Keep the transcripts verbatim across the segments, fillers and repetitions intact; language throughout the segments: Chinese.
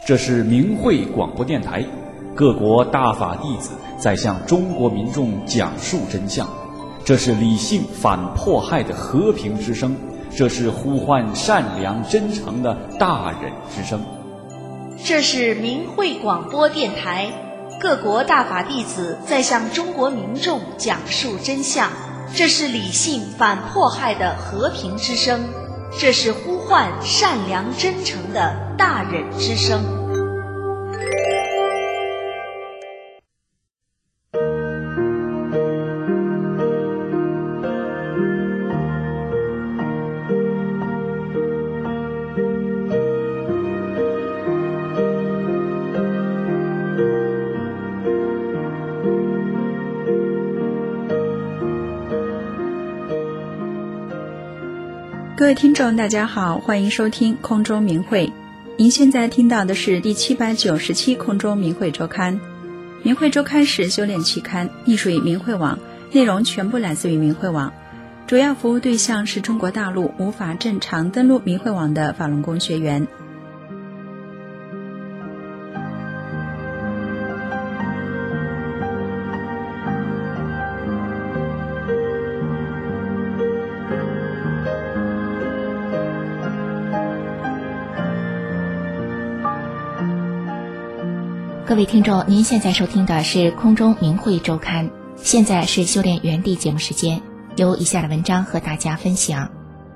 这是明慧广播电台，各国大法弟子在向中国民众讲述真相。这是理性反迫害的和平之声，这是呼唤善良真诚的大忍之声。 这是明慧广播电台，各国大法弟子在向中国民众讲述真相。这是理性反迫害的和平之声，这是呼唤善良真诚的大忍之声。 各位听众大家好，欢迎收听空中明慧。您现在听到的是第七百九十期空中明慧周刊。明慧周刊是修炼期刊，隶属于明慧网，内容全部来自于明慧网，主要服务对象是中国大陆无法正常登录明慧网的法轮功学员。 各位听众，您现在收听的是空中明慧周刊，现在是修炼原地节目时间，由以下的文章和大家分享。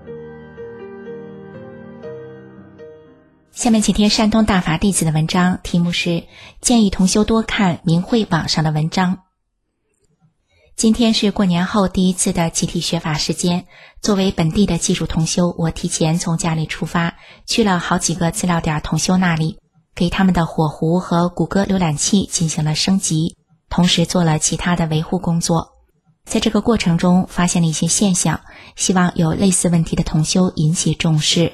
下面请听山东大法弟子的文章，题目是建议同修多看明慧网上的文章。今天是过年后第一次的集体学法时间，作为本地的技术同修，我提前从家里出发，去了好几个资料点同修那里，给他们的火狐和谷歌浏览器进行了升级，同时做了其他的维护工作。在这个过程中发现了一些现象，希望有类似问题的同修引起重视。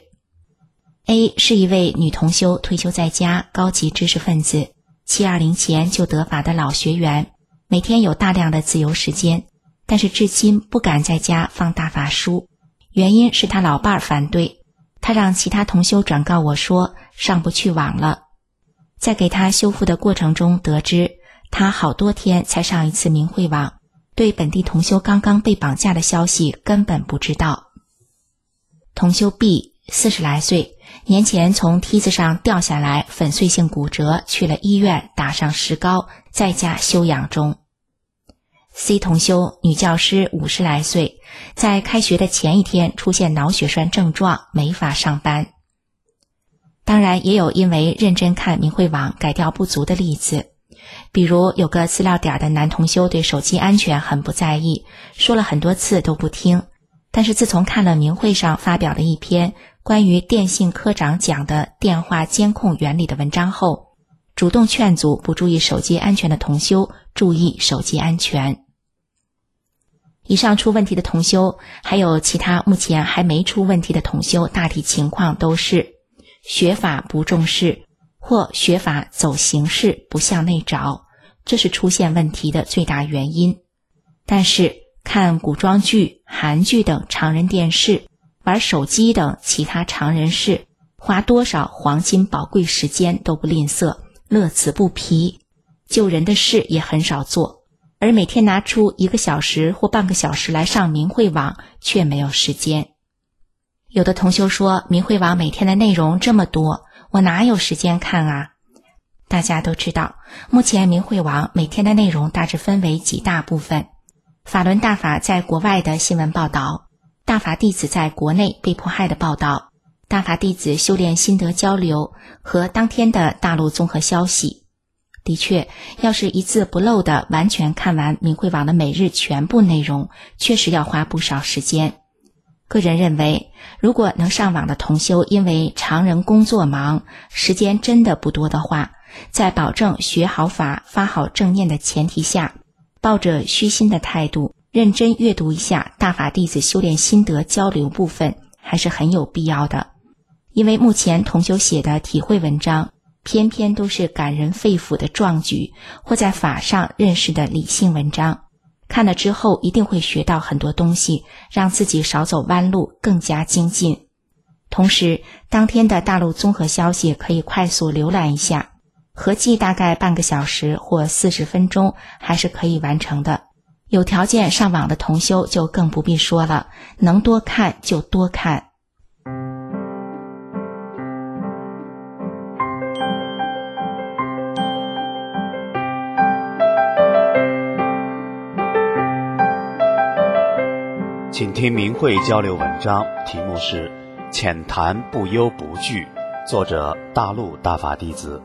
A 是一位女同修，退休在家，高级知识分子，七二零前就得法的老学员，每天有大量的自由时间，但是至今不敢在家放大法书，原因是他老伴儿反对，他让其他同修转告我说上不去网了。在给他修复的过程中得知，他好多天才上一次明慧网，对本地同修刚刚被绑架的消息根本不知道。同修 B 四十来岁，年前从梯子上掉下来，粉碎性骨折，去了医院打上石膏，在家休养中。C 同修女教师，五十来岁，在开学的前一天出现脑血栓症状，没法上班。当然也有因为认真看明慧网改掉不足的例子，比如有个资料点的男同修对手机安全很不在意，说了很多次都不听，但是自从看了明慧上发表的一篇关于电信科长讲的电话监控原理的文章后，主动劝阻不注意手机安全的同修注意手机安全。以上出问题的同修还有其他目前还没出问题的同修，大体情况都是学法不重视，或学法走形式不向内找，这是出现问题的最大原因。但是看古装剧、韩剧等常人电视，玩手机等其他常人事，花多少黄金宝贵时间都不吝啬，乐此不疲，救人的事也很少做，而每天拿出一个小时或半个小时来上明慧网却没有时间。有的同修说，明慧网每天的内容这么多，我哪有时间看啊？大家都知道，目前明慧网每天的内容大致分为几大部分：法轮大法在国外的新闻报道，大法弟子在国内被迫害的报道，大法弟子修炼心得交流和当天的大陆综合消息。的确，要是一字不漏的完全看完明慧网的每日全部内容，确实要花不少时间。个人认为，如果能上网的同修因为常人工作忙，时间真的不多的话，在保证学好法、发好正念的前提下，抱着虚心的态度，认真阅读一下大法弟子修炼心得交流部分，还是很有必要的。因为目前同修写的体会文章，偏偏都是感人肺腑的壮举，或在法上认识的理性文章，看了之后一定会学到很多东西，让自己少走弯路，更加精进。 同时当天的大陆综合消息可以快速浏览一下，合计大概半个小时或四十分钟还是可以完成的。有条件上网的同修就更不必说了，能多看就多看。 请听明慧交流文章，题目是《浅谈不忧不惧》，作者大陆大法弟子。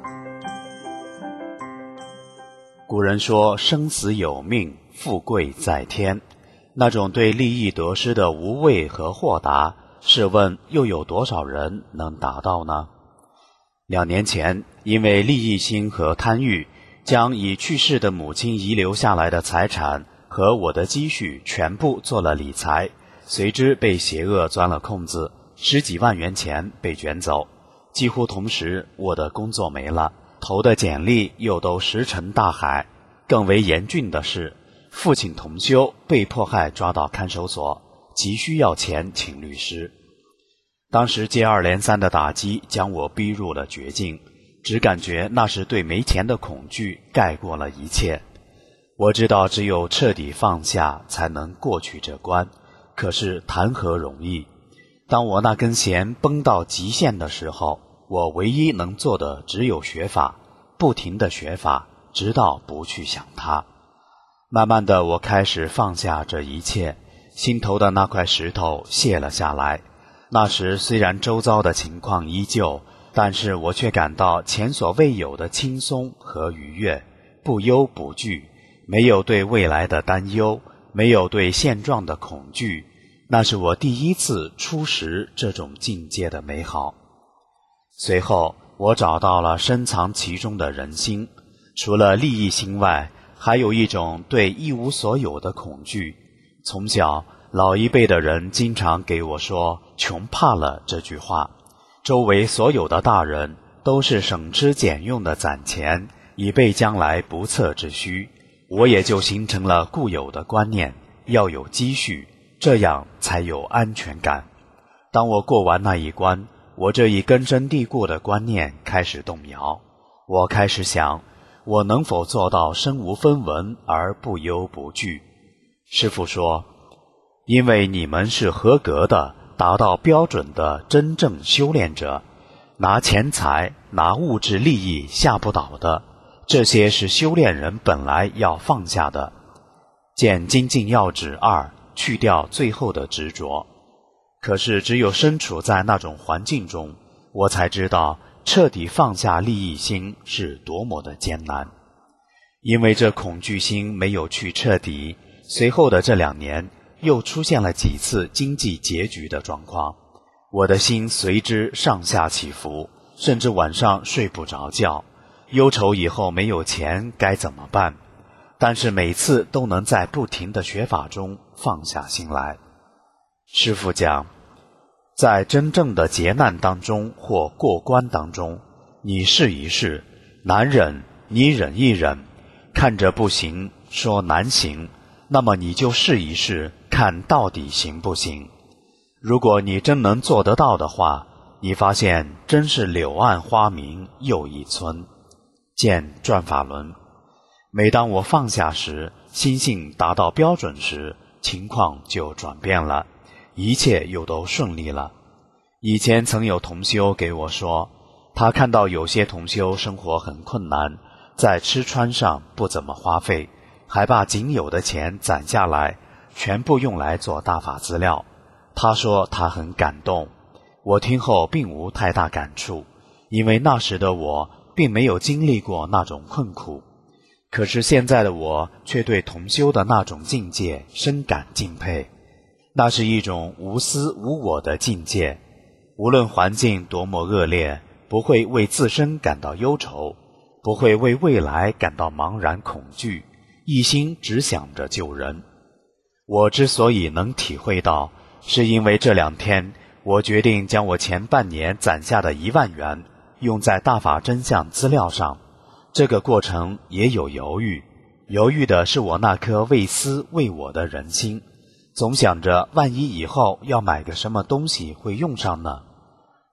古人说生死有命，富贵在天，那种对利益得失的无畏和豁达，试问又有多少人能达到呢？两年前，因为利益心和贪欲，将已去世的母亲遗留下来的财产和我的积蓄全部做了理财，随之被邪恶钻了空子，十几万元钱被卷走。几乎同时，我的工作没了，投的简历又都石沉大海。更为严峻的是，父亲同修被迫害抓到看守所，急需要钱请律师。当时接二连三的打击将我逼入了绝境，只感觉那是对没钱的恐惧盖过了一切。我知道只有彻底放下才能过去这关，可是谈何容易。当我那根弦绷到极限的时候，我唯一能做的只有学法，不停地学法，直到不去想它。慢慢的，我开始放下这一切，心头的那块石头卸了下来。那时虽然周遭的情况依旧，但是我却感到前所未有的轻松和愉悦，不忧不惧，没有对未来的担忧，没有对现状的恐惧。那是我第一次初识这种境界的美好。随后我找到了深藏其中的人心，除了利益心外，还有一种对一无所有的恐惧。从小老一辈的人经常给我说穷怕了这句话，周围所有的大人都是省吃俭用的攒钱，以备将来不测之需。我也就形成了固有的观念，要有积蓄，这样才有安全感。当我过完那一关，我这一根深蒂固的观念开始动摇。我开始想，我能否做到身无分文而不忧不惧？师父说，因为你们是合格的，达到标准的真正修炼者，拿钱财、拿物质利益吓不倒的，这些是修炼人本来要放下的。见精进要旨二，去掉最后的执着。可是只有身处在那种环境中，我才知道彻底放下利益心是多么的艰难。因为这恐惧心没有去彻底，随后的这两年又出现了几次经济拮据的状况，我的心随之上下起伏，甚至晚上睡不着觉，忧愁以后没有钱该怎么办。但是每次都能在不停的学法中放下心来。师父讲，在真正的劫难当中或过关当中，你试一试，难忍你忍一忍，看着不行说难行，那么你就试一试，看到底行不行。如果你真能做得到的话，你发现真是柳暗花明又一村。见转法轮。每当我放下时，心性达到标准时，情况就转变了，一切又都顺利了。以前曾有同修给我说，他看到有些同修生活很困难，在吃穿上不怎么花费，还把仅有的钱攒下来，全部用来做大法资料。他说他很感动，我听后并无太大感触，因为那时的我并没有经历过那种困苦。可是现在的我却对同修的那种境界深感敬佩，那是一种无私无我的境界，无论环境多么恶劣，不会为自身感到忧愁，不会为未来感到茫然恐惧，一心只想着救人。我之所以能体会到，是因为这两天我决定将我前半年攒下的一万元用在大法真相资料上。这个过程也有犹豫，犹豫的是我那颗为私为我的人心，总想着万一以后要买个什么东西会用上呢？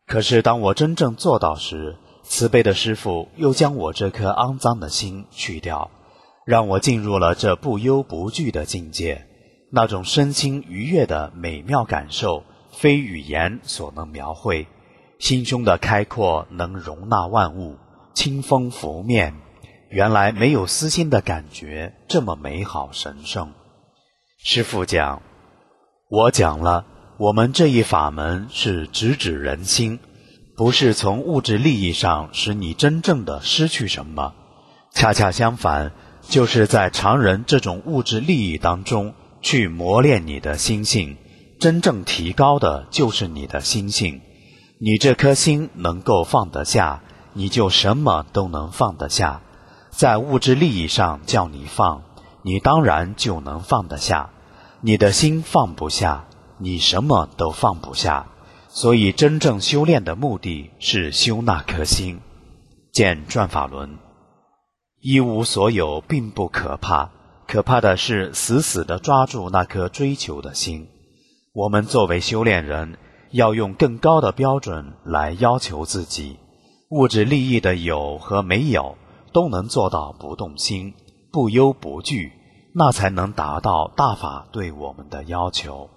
可是当我真正做到时，慈悲的师父又将我这颗肮脏的心去掉，让我进入了这不忧不惧的境界。那种身心愉悦的美妙感受，非语言所能描绘。心胸的开阔能容纳万物，清风拂面，原来没有私心的感觉这么美好神圣。师父讲，我讲了，我们这一法门是直指人心，不是从物质利益上使你真正的失去什么，恰恰相反，就是在常人这种物质利益当中去磨练你的心性，真正提高的就是你的心性。你这颗心能够放得下，你就什么都能放得下。在物质利益上叫你放，你当然就能放得下。你的心放不下，你什么都放不下。所以真正修炼的目的是修那颗心。见转法轮。一无所有并不可怕，可怕的是死死地抓住那颗追求的心。我们作为修炼人，要用更高的标准来要求自己，物质利益的有和没有都能做到不动心，不忧不惧，那才能达到大法对我们的要求。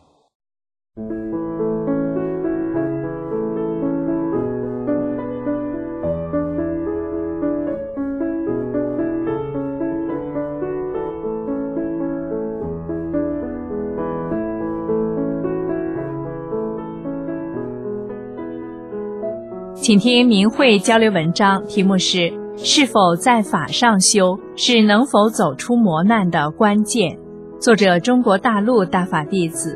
请听明慧交流文章，题目是是否在法上修是能否走出磨难的关键，作者中国大陆大法弟子。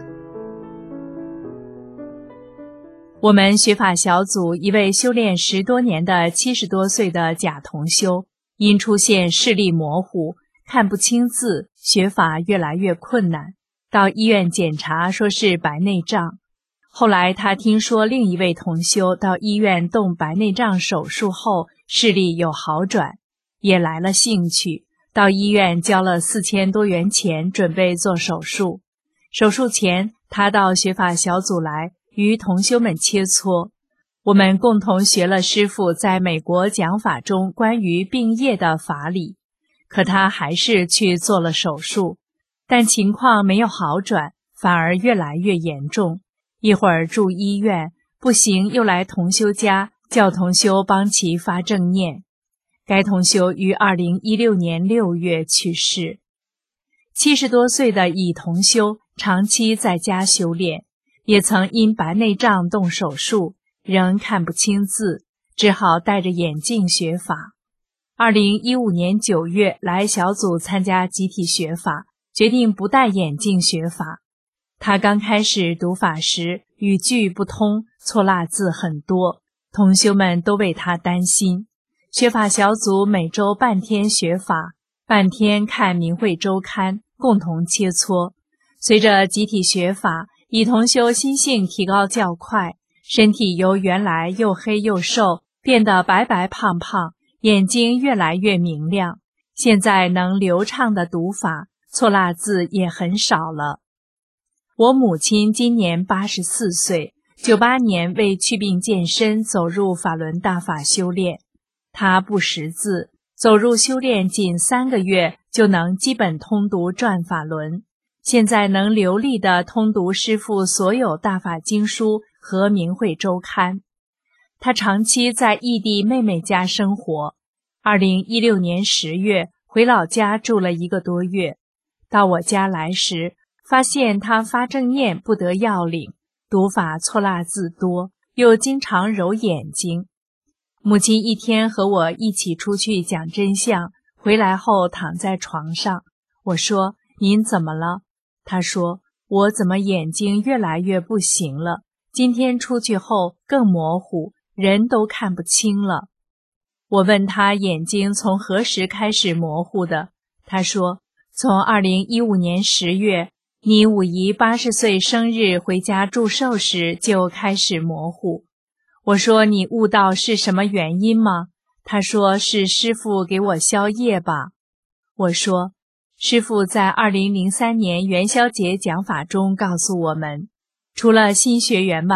我们学法小组一位修炼十多年的七十多岁的假同修，因出现视力模糊，看不清字，学法越来越困难，到医院检查说是白内障。后来他听说另一位同修到医院动白内障手术后视力有好转，也来了兴趣，到医院交了四千多元钱准备做手术。手术前他到学法小组来与同修们切磋，我们共同学了师父在美国讲法中关于病业的法理。可他还是去做了手术，但情况没有好转，反而越来越严重。一会儿住医院，不行又来同修家，叫同修帮其发正念。该同修于二零一六年六月去世。七十多岁的乙同修长期在家修炼，也曾因白内障动手术，仍看不清字，只好戴着眼镜学法。二零一五年九月来小组参加集体学法，决定不戴眼镜学法。他刚开始读法时语句不通，错落字很多，同修们都为他担心。学法小组每周半天学法，半天看明慧周刊，共同切磋。随着集体学法，乙同修心性提高较快，身体由原来又黑又瘦变得白白胖胖，眼睛越来越明亮，现在能流畅地读法，错落字也很少了。我母亲今年八十四岁，九八年为祛病健身走入法轮大法修炼。她不识字，走入修炼仅三个月就能基本通读转法轮，现在能流利地通读师父所有大法经书和明慧周刊。她长期在异地妹妹家生活，二零一六年十月回老家住了一个多月。到我家来时，发现他发正念不得要领，读法错落字多，又经常揉眼睛。母亲一天和我一起出去讲真相，回来后躺在床上。我说：“您怎么了？”他说：“我怎么眼睛越来越不行了？今天出去后更模糊，人都看不清了。”我问他眼睛从何时开始模糊的，他说：“从二零一五年十月。你五姨八十岁生日回家祝寿时就开始模糊。”我说：“你悟到是什么原因吗？”他说：“是师父给我消业吧。”我说：“师父在二零零三年元宵节讲法中告诉我们，除了新学员外，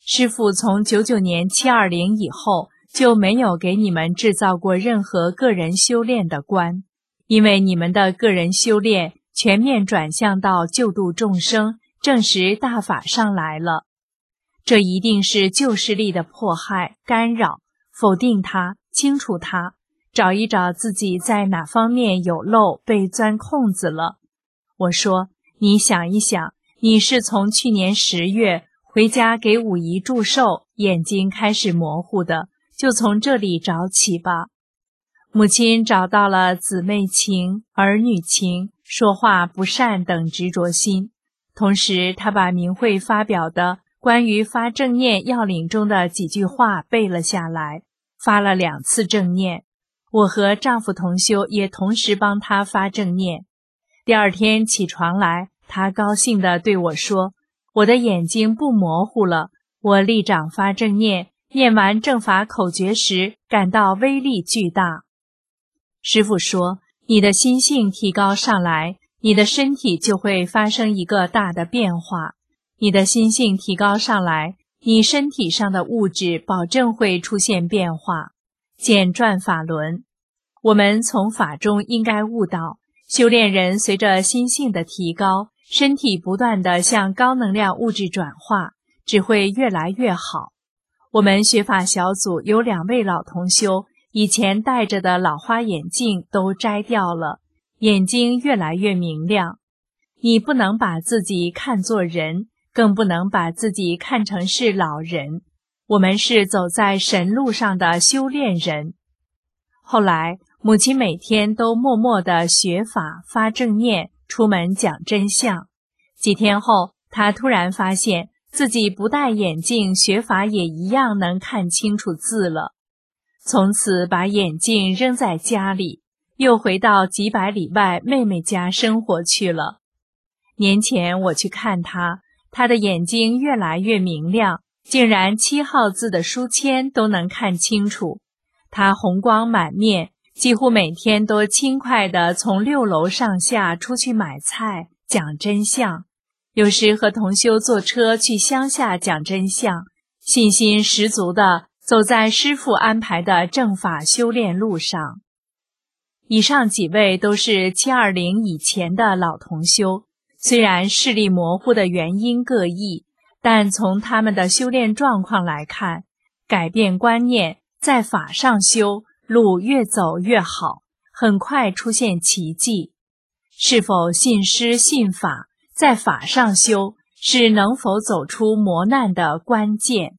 师父从九九年七二零以后就没有给你们制造过任何个人修炼的关，因为你们的个人修炼全面转向到救度众生，证实大法上来了。这一定是旧势力的迫害、干扰，否定它，清除它，找一找自己在哪方面有漏，被钻空子了。我说，你想一想，你是从去年十月回家给五姨祝寿，眼睛开始模糊的，就从这里找起吧。母亲找到了姊妹情、儿女情、说话不善等执着心，同时她把明慧发表的关于发正念要领中的几句话背了下来，发了两次正念。我和丈夫同修也同时帮她发正念。第二天起床来，她高兴地对我说，我的眼睛不模糊了，我立掌发正念，念完正法口诀时感到威力巨大。师父说，你的心性提高上来，你的身体就会发生一个大的变化。你的心性提高上来，你身体上的物质保证会出现变化。简转法轮，我们从法中应该悟到，修炼人随着心性的提高，身体不断地向高能量物质转化，只会越来越好。我们学法小组有两位老同修，以前戴着的老花眼镜都摘掉了，眼睛越来越明亮。你不能把自己看作人，更不能把自己看成是老人，我们是走在神路上的修炼人。后来母亲每天都默默地学法发正念，出门讲真相。几天后，她突然发现自己不戴眼镜学法也一样能看清楚字了。从此把眼镜扔在家里，又回到几百里外妹妹家生活去了。年前我去看她，她的眼睛越来越明亮，竟然七号字的书签都能看清楚。她红光满面，几乎每天都轻快地从六楼上下出去买菜讲真相，有时和同修坐车去乡下讲真相，信心十足地走在师父安排的正法修炼路上。以上几位都是七二零以前的老同修，虽然视力模糊的原因各异，但从他们的修炼状况来看，改变观念，在法上修，路越走越好，很快出现奇迹。是否信师信法，在法上修，是能否走出磨难的关键。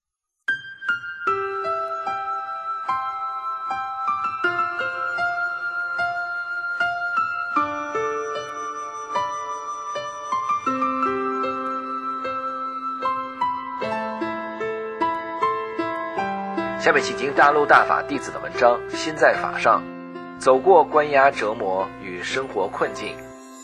下面请听大陆大法弟子的文章《心在法上》，走过关押折磨与生活困境。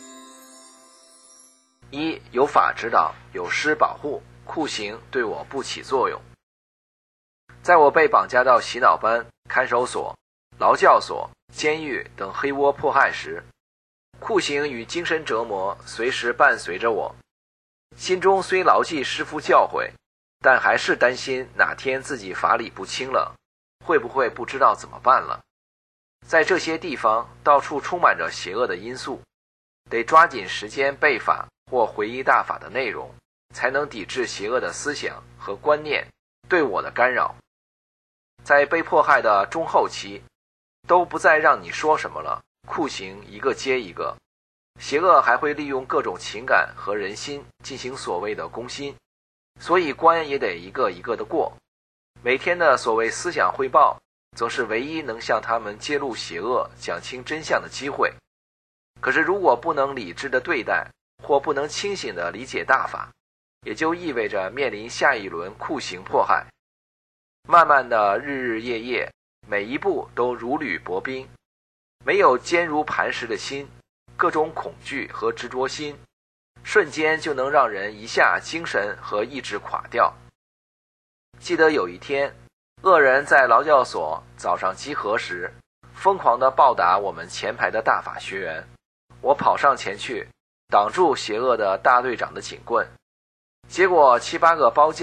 一、有法指导，有师保护，酷刑对我不起作用。在我被绑架到洗脑班、看守所、劳教所、监狱等黑窝迫害时，酷刑与精神折磨随时伴随着我，心中虽牢记师父教诲，但还是担心哪天自己法理不清了，会不会不知道怎么办了。在这些地方到处充满着邪恶的因素，得抓紧时间背法或回忆大法的内容，才能抵制邪恶的思想和观念对我的干扰。在被迫害的中后期，都不再让你说什么了，酷刑一个接一个，邪恶还会利用各种情感和人心进行所谓的攻心，所以关也得一个一个的过。每天的所谓思想汇报，则是唯一能向他们揭露邪恶、讲清真相的机会。可是如果不能理智的对待，或不能清醒的理解大法，也就意味着面临下一轮酷刑迫害。慢慢的日日夜夜，每一步都如履薄冰，没有坚如磐石的心，各种恐惧和执着心，瞬间就能让人一下精神和意志垮掉。记得有一天，恶人在劳教所早上集合时，疯狂地暴打我们前排的大法学员。我跑上前去，挡住邪恶的大队长的警棍，结果七八个包夹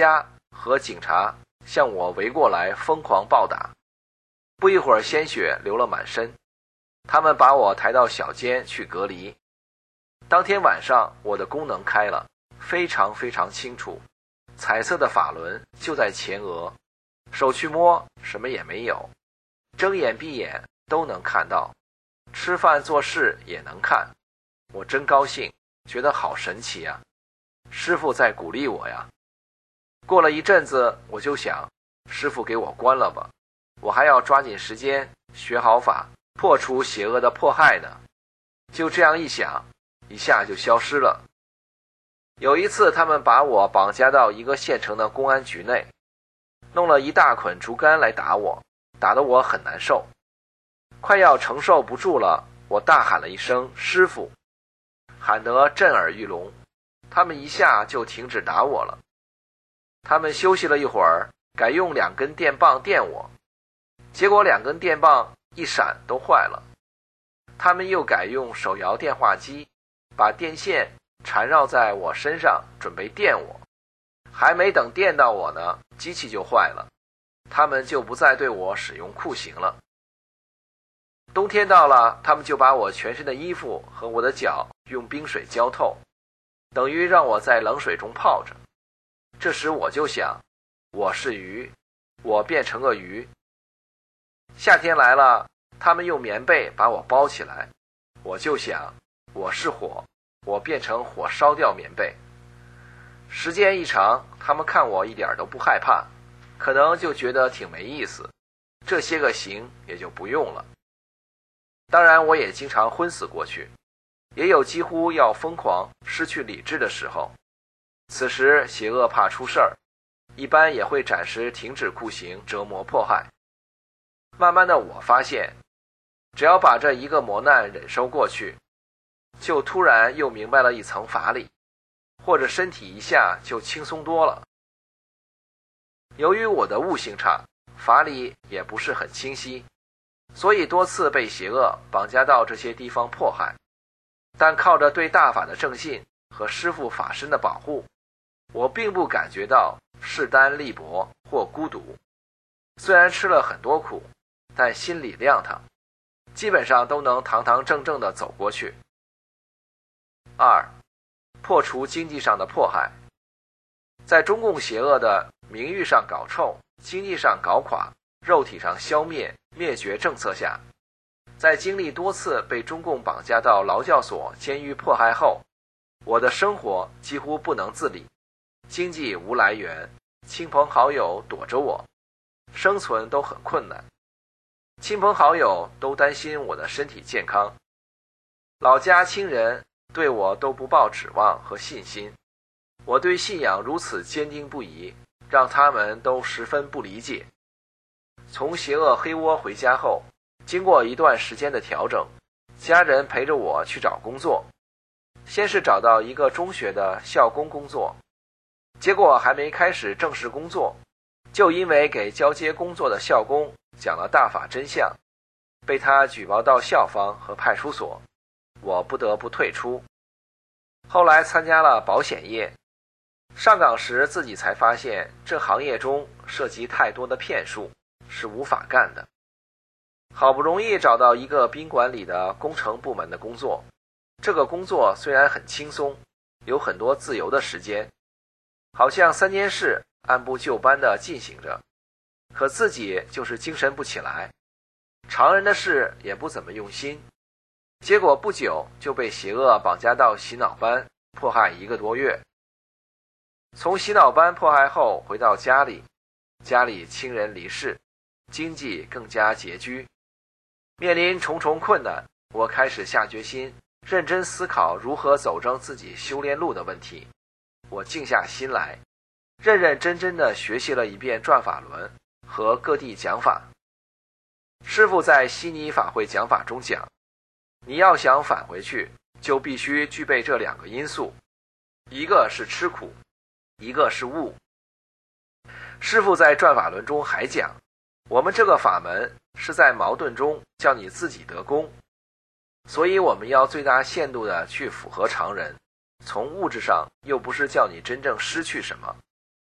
和警察向我围过来，疯狂暴打。不一会儿，鲜血流了满身。他们把我抬到小间去隔离。当天晚上，我的功能开了，非常非常清楚，彩色的法轮就在前额，手去摸什么也没有，睁眼闭眼都能看到，吃饭做事也能看。我真高兴，觉得好神奇啊，师父在鼓励我呀。过了一阵子，我就想，师父给我关了吧，我还要抓紧时间学好法，破除邪恶的迫害呢。就这样一想，一下就消失了。有一次，他们把我绑架到一个县城的公安局内，弄了一大捆竹竿来打我，打得我很难受，快要承受不住了。我大喊了一声师父，喊得震耳欲聋，他们一下就停止打我了。他们休息了一会儿，改用两根电棒电我，结果两根电棒一闪都坏了。他们又改用手摇电话机，把电线缠绕在我身上，准备电我。还没等电到我呢，机器就坏了，他们就不再对我使用酷刑了。冬天到了，他们就把我全身的衣服和我的脚用冰水浇透，等于让我在冷水中泡着。这时我就想，我是鱼，我变成个鱼。夏天来了，他们用棉被把我包起来，我就想，我是火，我变成火烧掉棉被。时间一长，他们看我一点都不害怕，可能就觉得挺没意思，这些个刑也就不用了。当然我也经常昏死过去，也有几乎要疯狂失去理智的时候。此时邪恶怕出事儿，一般也会暂时停止酷刑折磨迫害。慢慢的我发现，只要把这一个磨难忍受过去，就突然又明白了一层法理，或者身体一下就轻松多了。由于我的悟性差，法理也不是很清晰，所以多次被邪恶绑架到这些地方迫害，但靠着对大法的正信和师父法身的保护，我并不感觉到势单力薄或孤独。虽然吃了很多苦，但心里亮堂，基本上都能堂堂正正地走过去。二，破除经济上的迫害。在中共邪恶的名誉上搞臭，经济上搞垮，肉体上消灭灭绝政策下，在经历多次被中共绑架到劳教所、监狱迫害后，我的生活几乎不能自理，经济无来源，亲朋好友躲着我，生存都很困难。亲朋好友都担心我的身体健康，老家亲人对我都不抱指望和信心。我对信仰如此坚定不移，让他们都十分不理解。从邪恶黑窝回家后，经过一段时间的调整，家人陪着我去找工作。先是找到一个中学的校工工作，结果还没开始正式工作，就因为给交接工作的校工讲了大法真相，被他举报到校方和派出所，我不得不退出。后来参加了保险业，上岗时自己才发现这行业中涉及太多的骗术，是无法干的。好不容易找到一个宾馆里的工程部门的工作，这个工作虽然很轻松，有很多自由的时间，好像三件事按部就班地进行着，可自己就是精神不起来，常人的事也不怎么用心，结果不久就被邪恶绑架到洗脑班迫害一个多月。从洗脑班迫害后回到家里，家里亲人离世，经济更加拮据，面临重重困难，我开始下决心认真思考如何走正自己修炼路的问题。我静下心来，认认真真地学习了一遍转法轮和各地讲法。师父在悉尼法会讲法中讲，你要想返回去，就必须具备这两个因素，一个是吃苦，一个是悟。师父在转法轮中还讲，我们这个法门是在矛盾中叫你自己得功，所以我们要最大限度地去符合常人，从物质上又不是叫你真正失去什么。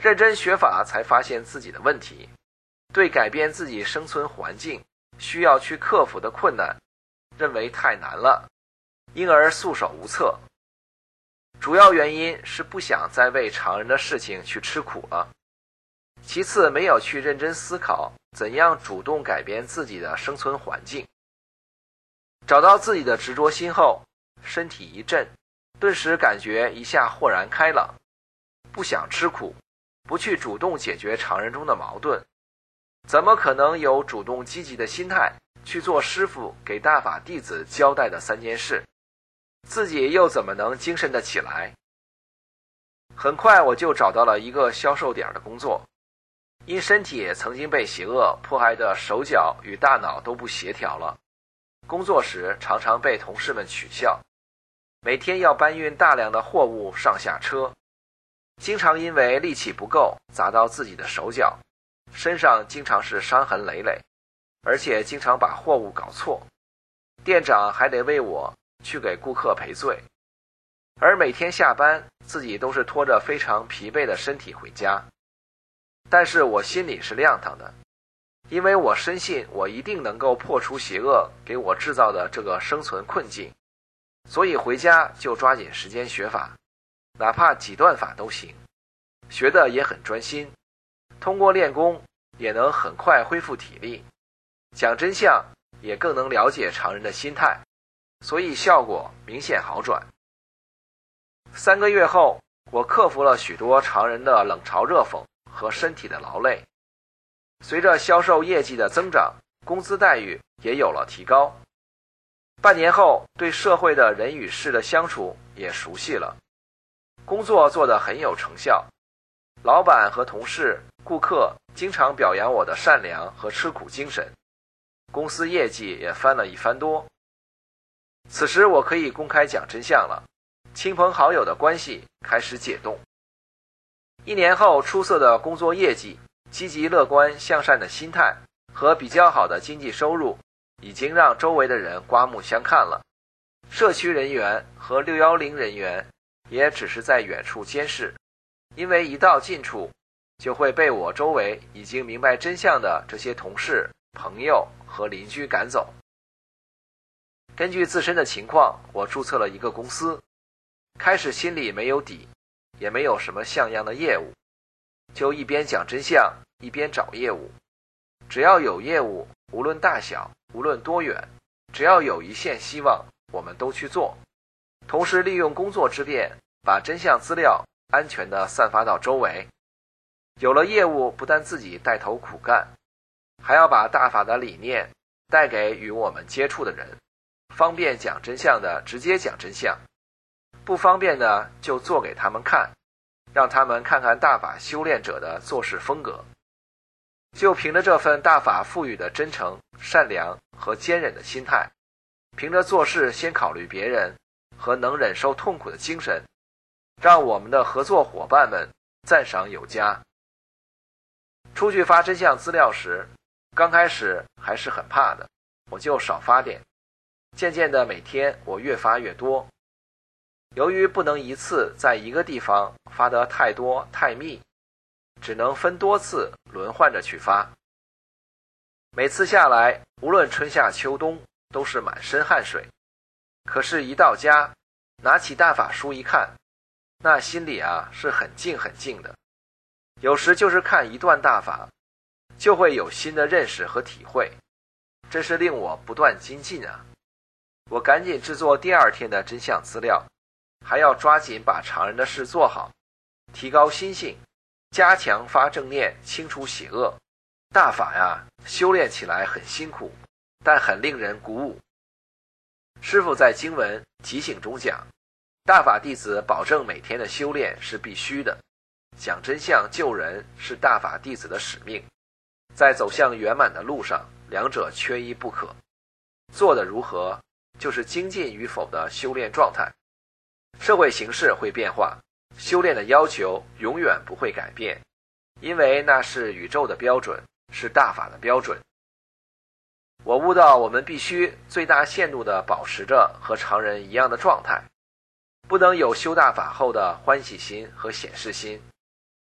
认真学法才发现自己的问题，对改变自己生存环境需要去克服的困难认为太难了，因而束手无策。主要原因是不想再为常人的事情去吃苦了，其次没有去认真思考怎样主动改变自己的生存环境。找到自己的执着心后，身体一震，顿时感觉一下豁然开朗，不想吃苦，不去主动解决常人中的矛盾，怎么可能有主动积极的心态去做师父给大法弟子交代的三件事？自己又怎么能精神得起来？很快我就找到了一个销售点的工作，因身体曾经被邪恶迫害的手脚与大脑都不协调了，工作时常常被同事们取笑，每天要搬运大量的货物上下车，经常因为力气不够砸到自己的手脚，身上经常是伤痕累累，而且经常把货物搞错，店长还得为我去给顾客赔罪，而每天下班自己都是拖着非常疲惫的身体回家。但是我心里是亮堂的，因为我深信我一定能够破除邪恶给我制造的这个生存困境，所以回家就抓紧时间学法，哪怕几段法都行，学的也很专心，通过练功也能很快恢复体力，讲真相也更能了解常人的心态，所以效果明显好转。三个月后，我克服了许多常人的冷嘲热讽和身体的劳累，随着销售业绩的增长，工资待遇也有了提高。半年后，对社会的人与事的相处也熟悉了，工作做得很有成效，老板和同事、顾客经常表扬我的善良和吃苦精神，公司业绩也翻了一番多。此时我可以公开讲真相了，亲朋好友的关系开始解冻。一年后，出色的工作业绩、积极乐观向善的心态和比较好的经济收入已经让周围的人刮目相看了，社区人员和六一零人员也只是在远处监视，因为一到近处就会被我周围已经明白真相的这些同事、朋友和邻居赶走。根据自身的情况，我注册了一个公司，开始心里没有底，也没有什么像样的业务，就一边讲真相一边找业务，只要有业务，无论大小，无论多远，只要有一线希望，我们都去做，同时利用工作之便把真相资料安全地散发到周围。有了业务，不但自己带头苦干，还要把大法的理念带给与我们接触的人，方便讲真相的直接讲真相，不方便的就做给他们看，让他们看看大法修炼者的做事风格。就凭着这份大法赋予的真诚、善良和坚忍的心态，凭着做事先考虑别人和能忍受痛苦的精神，让我们的合作伙伴们赞赏有加。出去发真相资料时，刚开始还是很怕的，我就少发点，渐渐的每天我越发越多。由于不能一次在一个地方发得太多太密，只能分多次轮换着去发。每次下来，无论春夏秋冬，都是满身汗水。可是一到家，拿起大法书一看，那心里啊是很静很静的。有时就是看一段大法，就会有新的认识和体会，真是令我不断精进啊！我赶紧制作第二天的真相资料，还要抓紧把常人的事做好，提高心性，加强发正念，清除邪恶。大法呀，修炼起来很辛苦，但很令人鼓舞。师父在经文提醒中讲，大法弟子保证每天的修炼是必须的，讲真相救人是大法弟子的使命，在走向圆满的路上，两者缺一不可。做得如何，就是精进与否的修炼状态。社会形势会变化，修炼的要求永远不会改变，因为那是宇宙的标准，是大法的标准。我悟到我们必须最大限度地保持着和常人一样的状态，不能有修大法后的欢喜心和显示心，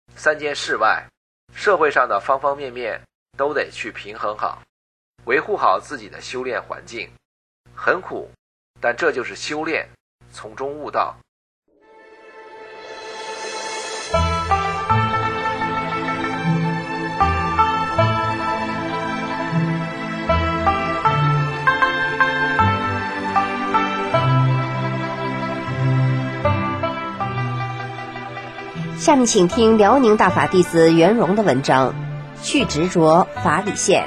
三件事外，社会上的方方面面都得去平衡好，维护好自己的修炼环境。很苦，但这就是修炼，从中悟道。 下面请听辽宁大法弟子袁荣的文章《去执着法理现》。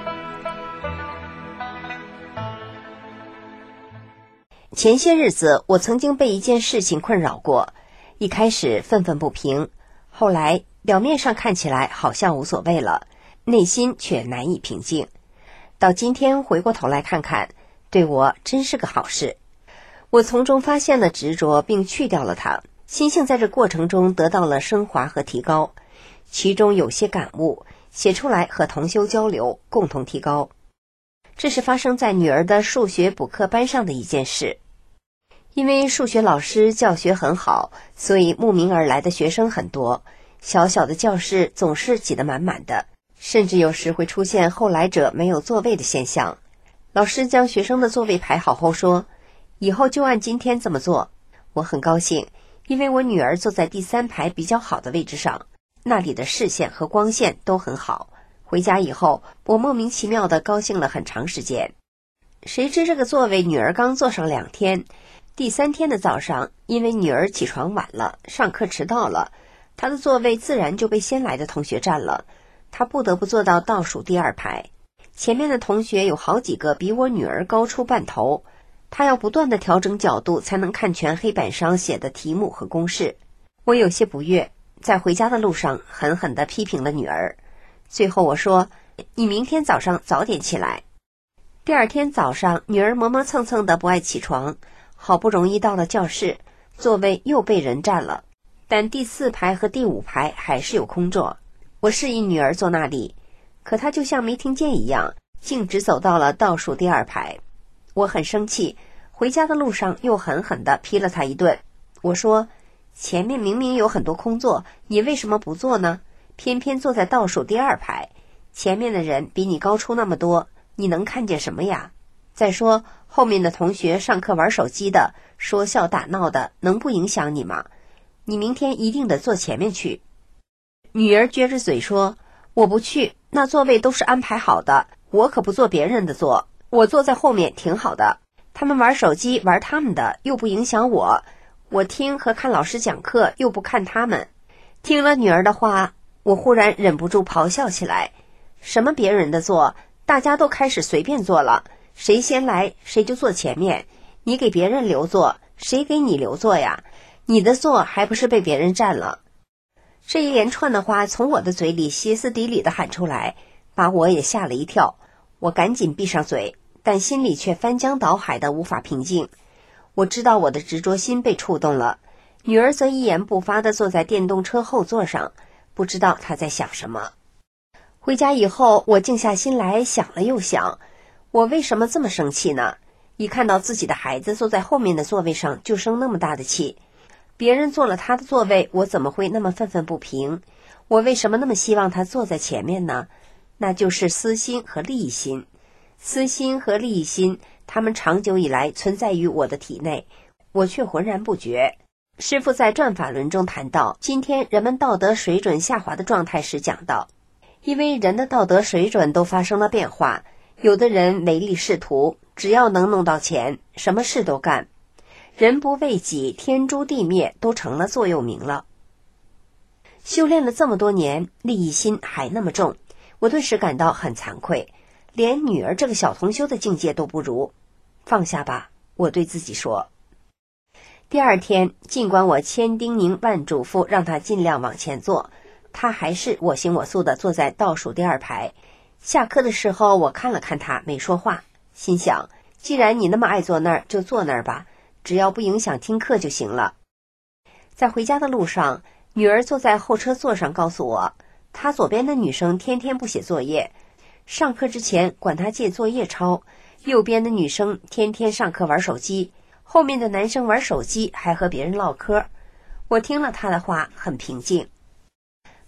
前些日子，我曾经被一件事情困扰过，一开始愤愤不平，后来表面上看起来好像无所谓了，内心却难以平静。到今天回过头来看看，对我真是个好事。我从中发现了执着，并去掉了它。心性在这过程中得到了升华和提高，其中有些感悟，写出来和同修交流，共同提高。这是发生在女儿的数学补课班上的一件事。因为数学老师教学很好，所以慕名而来的学生很多，小小的教室总是挤得满满的，甚至有时会出现后来者没有座位的现象。老师将学生的座位排好后说，以后就按今天这么做。我很高兴，因为我女儿坐在第三排比较好的位置上，那里的视线和光线都很好。回家以后，我莫名其妙地高兴了很长时间。谁知这个座位女儿刚坐上两天，第三天的早上，因为女儿起床晚了，上课迟到了，她的座位自然就被先来的同学占了，她不得不坐到倒数第二排。前面的同学有好几个比我女儿高出半头，他要不断地调整角度才能看全黑板上写的题目和公式。我有些不悦，在回家的路上狠狠地批评了女儿。最后我说，你明天早上早点起来。第二天早上，女儿磨磨蹭蹭的不爱起床，好不容易到了教室，座位又被人占了，但第四排和第五排还是有空座。我示意女儿坐那里，可她就像没听见一样，径直走到了倒数第二排。我很生气，回家的路上又狠狠地批了他一顿。我说，前面明明有很多空座，你为什么不坐呢？偏偏坐在倒数第二排，前面的人比你高出那么多，你能看见什么呀？再说，后面的同学上课玩手机的，说笑打闹的，能不影响你吗？你明天一定得坐前面去。女儿撅着嘴说，我不去，那座位都是安排好的，我可不坐别人的座，我坐在后面挺好的，他们玩手机玩他们的，又不影响我，我听和看老师讲课又不看他们。听了女儿的话，我忽然忍不住咆哮起来，什么别人的座，大家都开始随便坐了，谁先来谁就坐前面，你给别人留座，谁给你留座呀？你的座还不是被别人占了？这一连串的话从我的嘴里歇斯底里地喊出来，把我也吓了一跳。我赶紧闭上嘴，但心里却翻江倒海的无法平静。我知道我的执着心被触动了，女儿则一言不发地坐在电动车后座上，不知道她在想什么。回家以后，我静下心来想了又想，我为什么这么生气呢？一看到自己的孩子坐在后面的座位上就生那么大的气，别人坐了他的座位，我怎么会那么愤愤不平？我为什么那么希望他坐在前面呢？那就是私心和利益心。私心和利益心，它们长久以来存在于我的体内，我却浑然不觉。师父在转法轮中谈到，今天人们道德水准下滑的状态时讲到，因为人的道德水准都发生了变化，有的人唯利是图，只要能弄到钱，什么事都干。人不为己，天诛地灭都成了座右铭了。修炼了这么多年，利益心还那么重，我顿时感到很惭愧，连女儿这个小同修的境界都不如。放下吧，我对自己说。第二天，尽管我千叮咛万嘱咐让他尽量往前坐，他还是我行我素地坐在倒数第二排。下课的时候，我看了看他，没说话，心想，既然你那么爱坐那儿，就坐那儿吧，只要不影响听课就行了。在回家的路上，女儿坐在后车座上告诉我，她左边的女生天天不写作业，上课之前管她借作业抄，右边的女生天天上课玩手机，后面的男生玩手机还和别人唠嗑。我听了她的话很平静。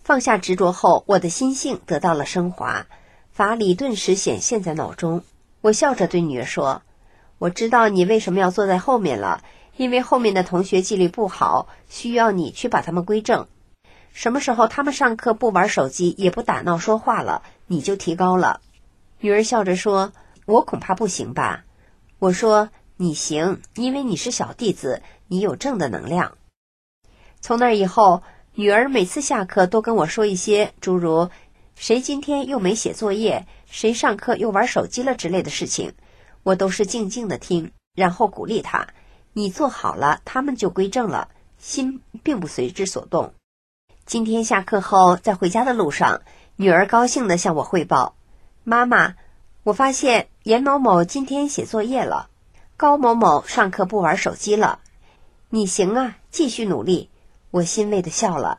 放下执着后，我的心性得到了升华，法理顿时显现在脑中。我笑着对女儿说，我知道你为什么要坐在后面了，因为后面的同学纪律不好，需要你去把他们归正。什么时候他们上课不玩手机，也不打闹说话了，你就提高了。女儿笑着说，我恐怕不行吧。我说，你行，因为你是小弟子，你有正的能量。从那以后，女儿每次下课都跟我说一些诸如谁今天又没写作业，谁上课又玩手机了之类的事情，我都是静静的听，然后鼓励她，你做好了，他们就归正了，心并不随之所动。今天下课后，在回家的路上，女儿高兴地向我汇报，妈妈，我发现严某某今天写作业了，高某某上课不玩手机了，你行啊，继续努力。我欣慰地笑了。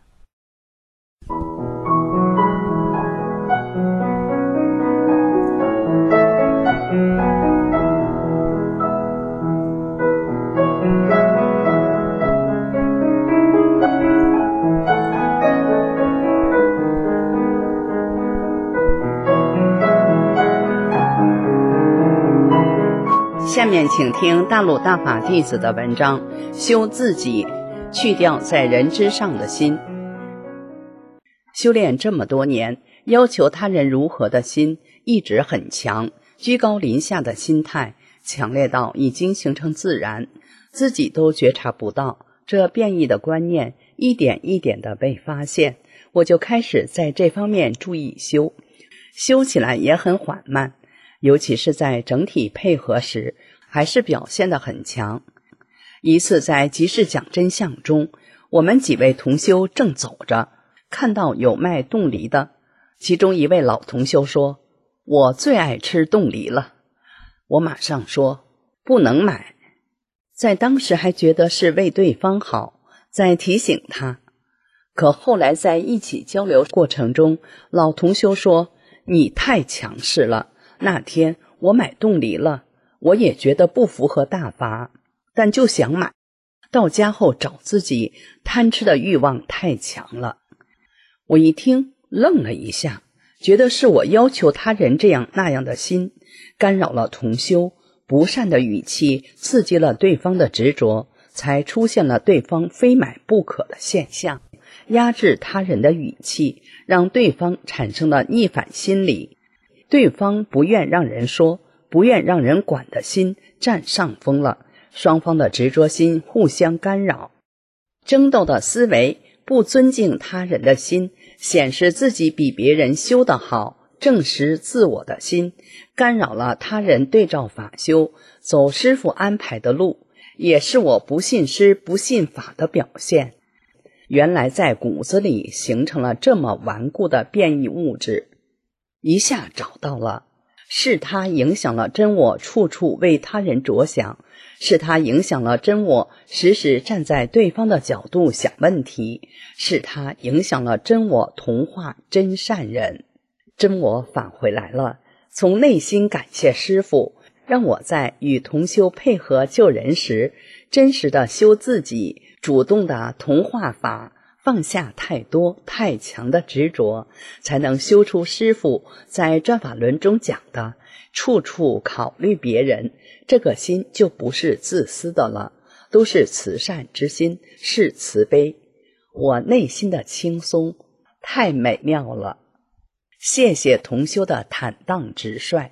下面请听大陆大法弟子的文章，修自己，去掉在人之上的心。修炼这么多年，要求他人如何的心一直很强，居高临下的心态强烈到已经形成自然，自己都觉察不到。这变异的观念一点一点的被发现，我就开始在这方面注意修，修起来也很缓慢，尤其是在整体配合时，还是表现得很强。一次在集市讲真相中，我们几位同修正走着，看到有卖冻梨的，其中一位老同修说，我最爱吃冻梨了。我马上说，不能买。在当时还觉得是为对方好，在提醒他。可后来在一起交流过程中，老同修说，你太强势了，那天我买冻梨了，我也觉得不符合大法，但就想买，到家后找自己，贪吃的欲望太强了。我一听愣了一下，觉得是我要求他人这样那样的心，干扰了同修，不善的语气刺激了对方的执着，才出现了对方非买不可的现象，压制他人的语气，让对方产生了逆反心理。对方不愿让人说，不愿让人管的心占上风了，双方的执着心互相干扰，争斗的思维，不尊敬他人的心，显示自己比别人修得好，证实自我的心，干扰了他人对照法修，走师父安排的路，也是我不信师不信法的表现。原来在骨子里形成了这么顽固的变异物质，一下找到了，是它影响了真我处处为他人着想，是它影响了真我时时站在对方的角度想问题，是它影响了真我同化真善人。真我返回来了，从内心感谢师父，让我在与同修配合救人时，真实的修自己，主动的同化法，放下太多太强的执着，才能修出师父在专法轮中讲的处处考虑别人，这个心就不是自私的了，都是慈善之心，是慈悲。我内心的轻松太美妙了，谢谢同修的坦荡直率。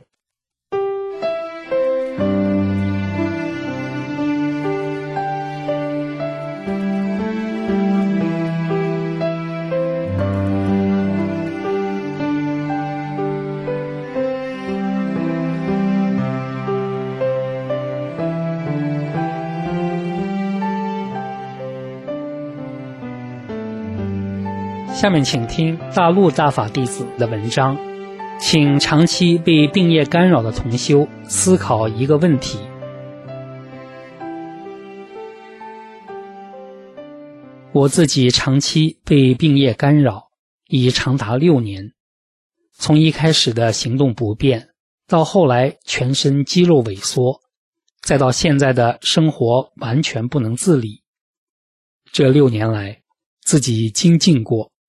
下面请听大陆大法弟子的文章，请长期被病业干扰的同修思考一个问题。我自己长期被病业干扰，已长达六年，从一开始的行动不便，到后来全身肌肉萎缩，再到现在的生活完全不能自理。这六年来，自己精进过，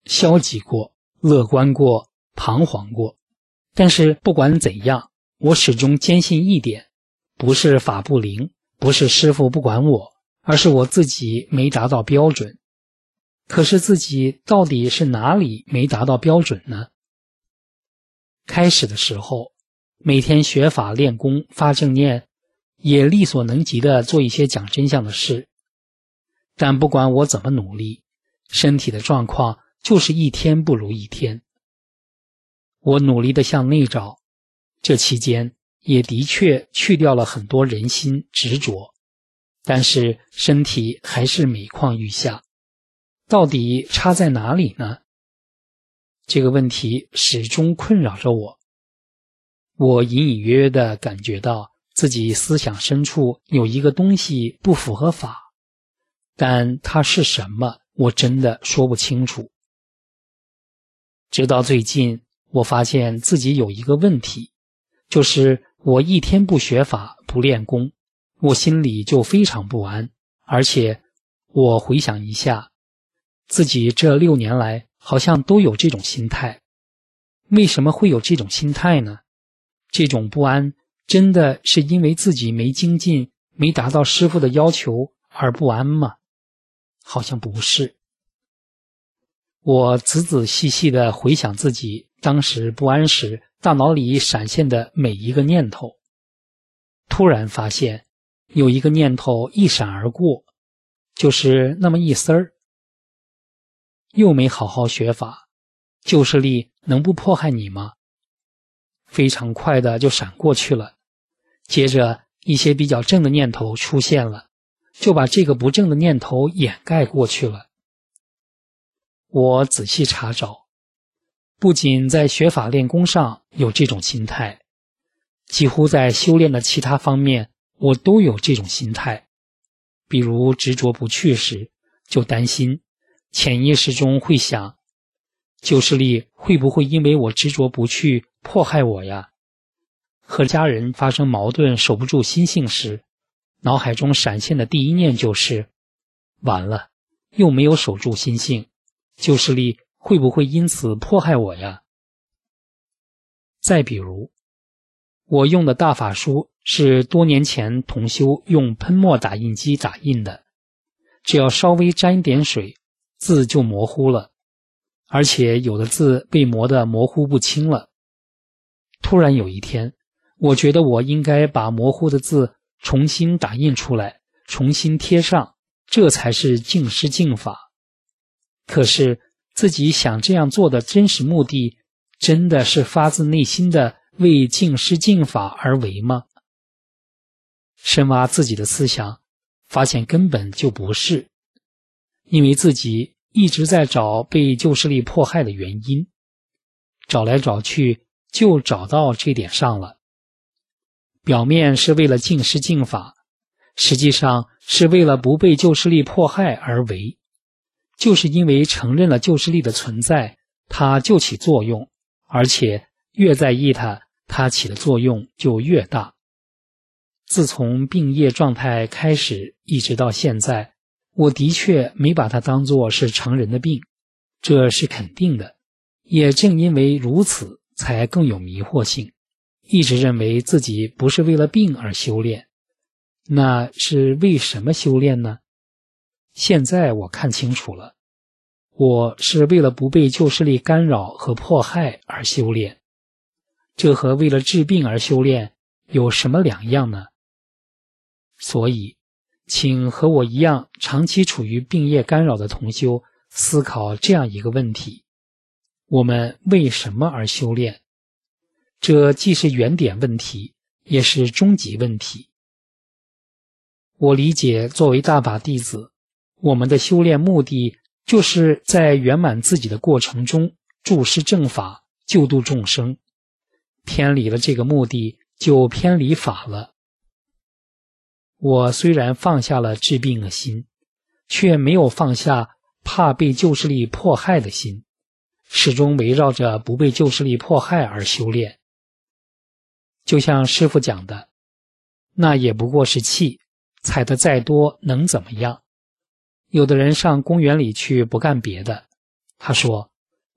消极过、乐观过、彷徨过，但是不管怎样，我始终坚信一点，不是法不灵，不是师父不管我，而是我自己没达到标准。可是自己到底是哪里没达到标准呢？开始的时候，每天学法练功发正念，也力所能及的做一些讲真相的事，但不管我怎么努力，身体的状况就是一天不如一天。我努力的向内找，这期间也的确去掉了很多人心执着，但是身体还是每况愈下。到底差在哪里呢？这个问题始终困扰着我。我隐隐约约地感觉到自己思想深处有一个东西不符合法，但它是什么，我真的说不清楚。直到最近，我发现自己有一个问题，就是我一天不学法不练功，我心里就非常不安，而且我回想一下，自己这六年来好像都有这种心态。为什么会有这种心态呢？这种不安真的是因为自己没精进，没达到师父的要求而不安吗？好像不是。我仔仔细细地回想自己当时不安时大脑里闪现的每一个念头，突然发现有一个念头一闪而过，就是那么一丝儿。又没好好学法，旧势力能不迫害你吗？非常快的就闪过去了。接着一些比较正的念头出现了，就把这个不正的念头掩盖过去了。我仔细查找，不仅在学法练功上有这种心态，几乎在修炼的其他方面我都有这种心态。比如执着不去时，就担心潜意识中会想，旧势力会不会因为我执着不去迫害我呀？和家人发生矛盾守不住心性时，脑海中闪现的第一念就是完了，又没有守住心性，旧势力会不会因此迫害我呀？再比如，我用的大法书是多年前同修用喷墨打印机打印的，只要稍微沾一点水，字就模糊了，而且有的字被磨得模糊不清了。突然有一天，我觉得我应该把模糊的字重新打印出来，重新贴上，这才是净师净法。可是自己想这样做的真实目的，真的是发自内心的为净师净法而为吗？深挖自己的思想，发现根本就不是。因为自己一直在找被旧势力迫害的原因，找来找去就找到这点上了。表面是为了净师净法，实际上是为了不被旧势力迫害而为。就是因为承认了旧势力的存在，它就起作用，而且越在意它，它起的作用就越大。自从病业状态开始一直到现在，我的确没把它当作是成人的病，这是肯定的。也正因为如此，才更有迷惑性，一直认为自己不是为了病而修炼。那是为什么修炼呢？现在我看清楚了，我是为了不被旧势力干扰和迫害而修炼。这和为了治病而修炼有什么两样呢？所以请和我一样长期处于病业干扰的同修思考这样一个问题：我们为什么而修炼？这既是原点问题，也是终极问题。我理解，作为大法弟子，我们的修炼目的就是在圆满自己的过程中注释正法，救度众生。偏离了这个目的，就偏离法了。我虽然放下了治病的心，却没有放下怕被旧势力迫害的心，始终围绕着不被旧势力迫害而修炼。就像师父讲的，那也不过是气，踩得再多能怎么样？有的人上公园里去不干别的，他说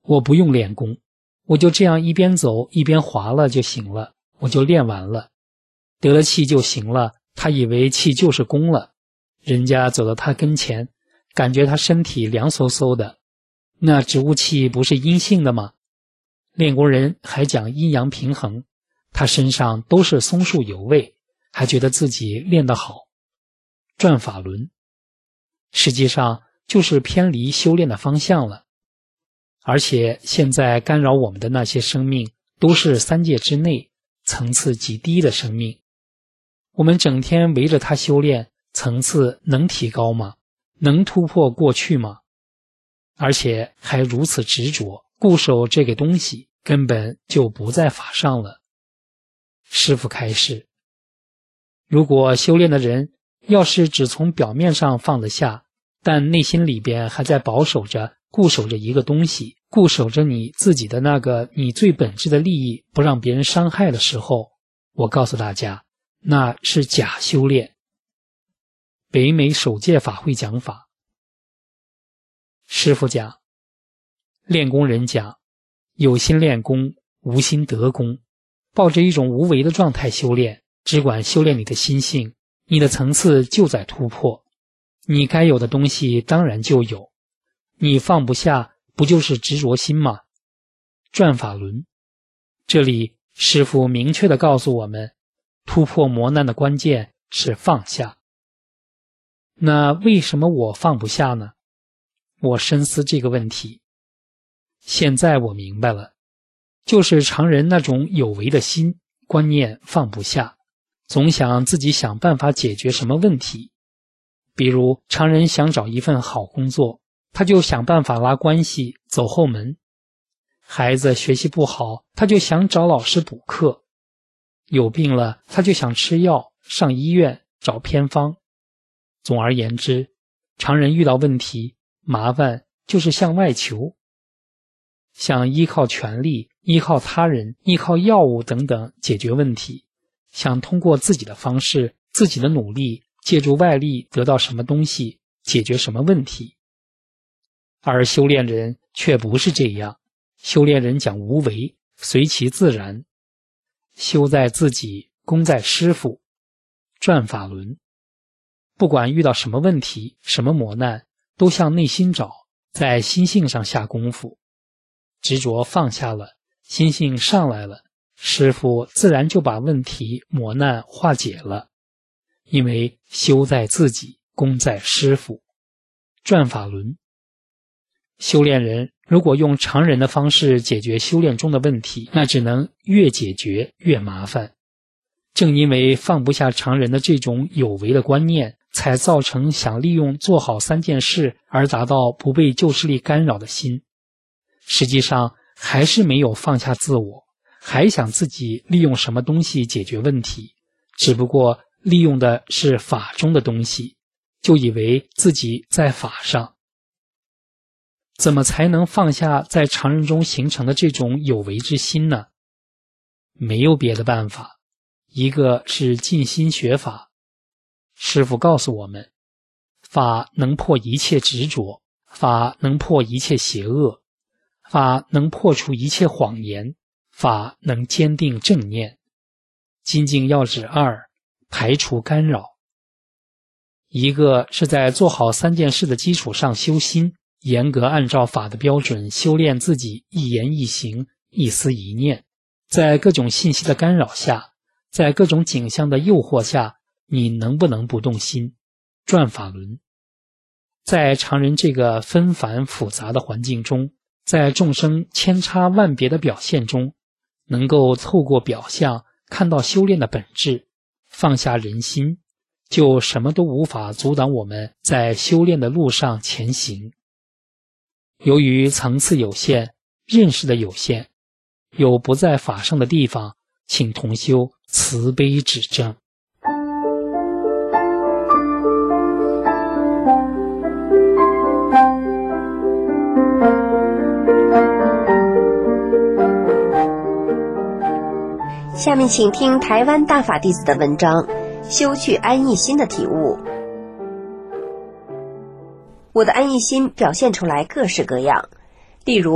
我不用练功，我就这样一边走一边滑了就行了，我就练完了，得了气就行了。他以为气就是功了，人家走到他跟前，感觉他身体凉飕飕的，那植物气不是阴性的吗？练功人还讲阴阳平衡，他身上都是松树油味，还觉得自己练得好。转法轮实际上就是偏离修炼的方向了。而且现在干扰我们的那些生命都是三界之内层次极低的生命，我们整天围着它修炼，层次能提高吗？能突破过去吗？而且还如此执着固守这个东西，根本就不在法上了。师父开示，如果修炼的人要是只从表面上放得下，但内心里边还在保守着固守着一个东西，固守着你自己的那个你最本质的利益，不让别人伤害的时候，我告诉大家，那是假修炼。北美首届法会讲法，师父讲，练功人讲，有心练功，无心得功，抱着一种无为的状态修炼，只管修炼你的心性，你的层次就在突破，你该有的东西当然就有，你放不下不就是执着心吗？转法轮，这里师父明确地告诉我们，突破磨难的关键是放下。那为什么我放不下呢？我深思这个问题，现在我明白了，就是常人那种有为的心观念放不下，总想自己想办法解决什么问题。比如常人想找一份好工作，他就想办法拉关系走后门，孩子学习不好，他就想找老师补课，有病了他就想吃药上医院找偏方。总而言之，常人遇到问题麻烦就是向外求，想依靠权力，依靠他人，依靠药物等等解决问题，想通过自己的方式，自己的努力，借助外力得到什么东西，解决什么问题。而修炼人却不是这样，修炼人讲无为，随其自然，修在自己，功在师父，转法轮。不管遇到什么问题，什么磨难，都向内心找，在心性上下功夫。执着放下了，心性上来了，师父自然就把问题磨难化解了。因为修在自己，功在师父，转法轮。修炼人如果用常人的方式解决修炼中的问题，那只能越解决越麻烦。正因为放不下常人的这种有为的观念，才造成想利用做好三件事而达到不被旧势力干扰的心。实际上还是没有放下自我，还想自己利用什么东西解决问题，只不过利用的是法中的东西，就以为自己在法上。怎么才能放下在常人中形成的这种有为之心呢？没有别的办法，一个是静心学法。师父告诉我们，法能破一切执着，法能破一切邪恶，法能破除一切谎言，法能坚定正念。精进要旨二，排除干扰。一个是在做好三件事的基础上修心，严格按照法的标准修炼自己一言一行一思一念，在各种信息的干扰下，在各种景象的诱惑下，你能不能不动心？转法轮。在常人这个纷繁复杂的环境中，在众生千差万别的表现中，能够透过表象看到修炼的本质，放下人心，就什么都无法阻挡我们在修炼的路上前行。由于层次有限，认识的有限，有不在法上的地方，请同修慈悲指正。 下面请听台湾大法弟子的文章《修去安逸心的体悟》。我的安逸心表现出来各式各样，例如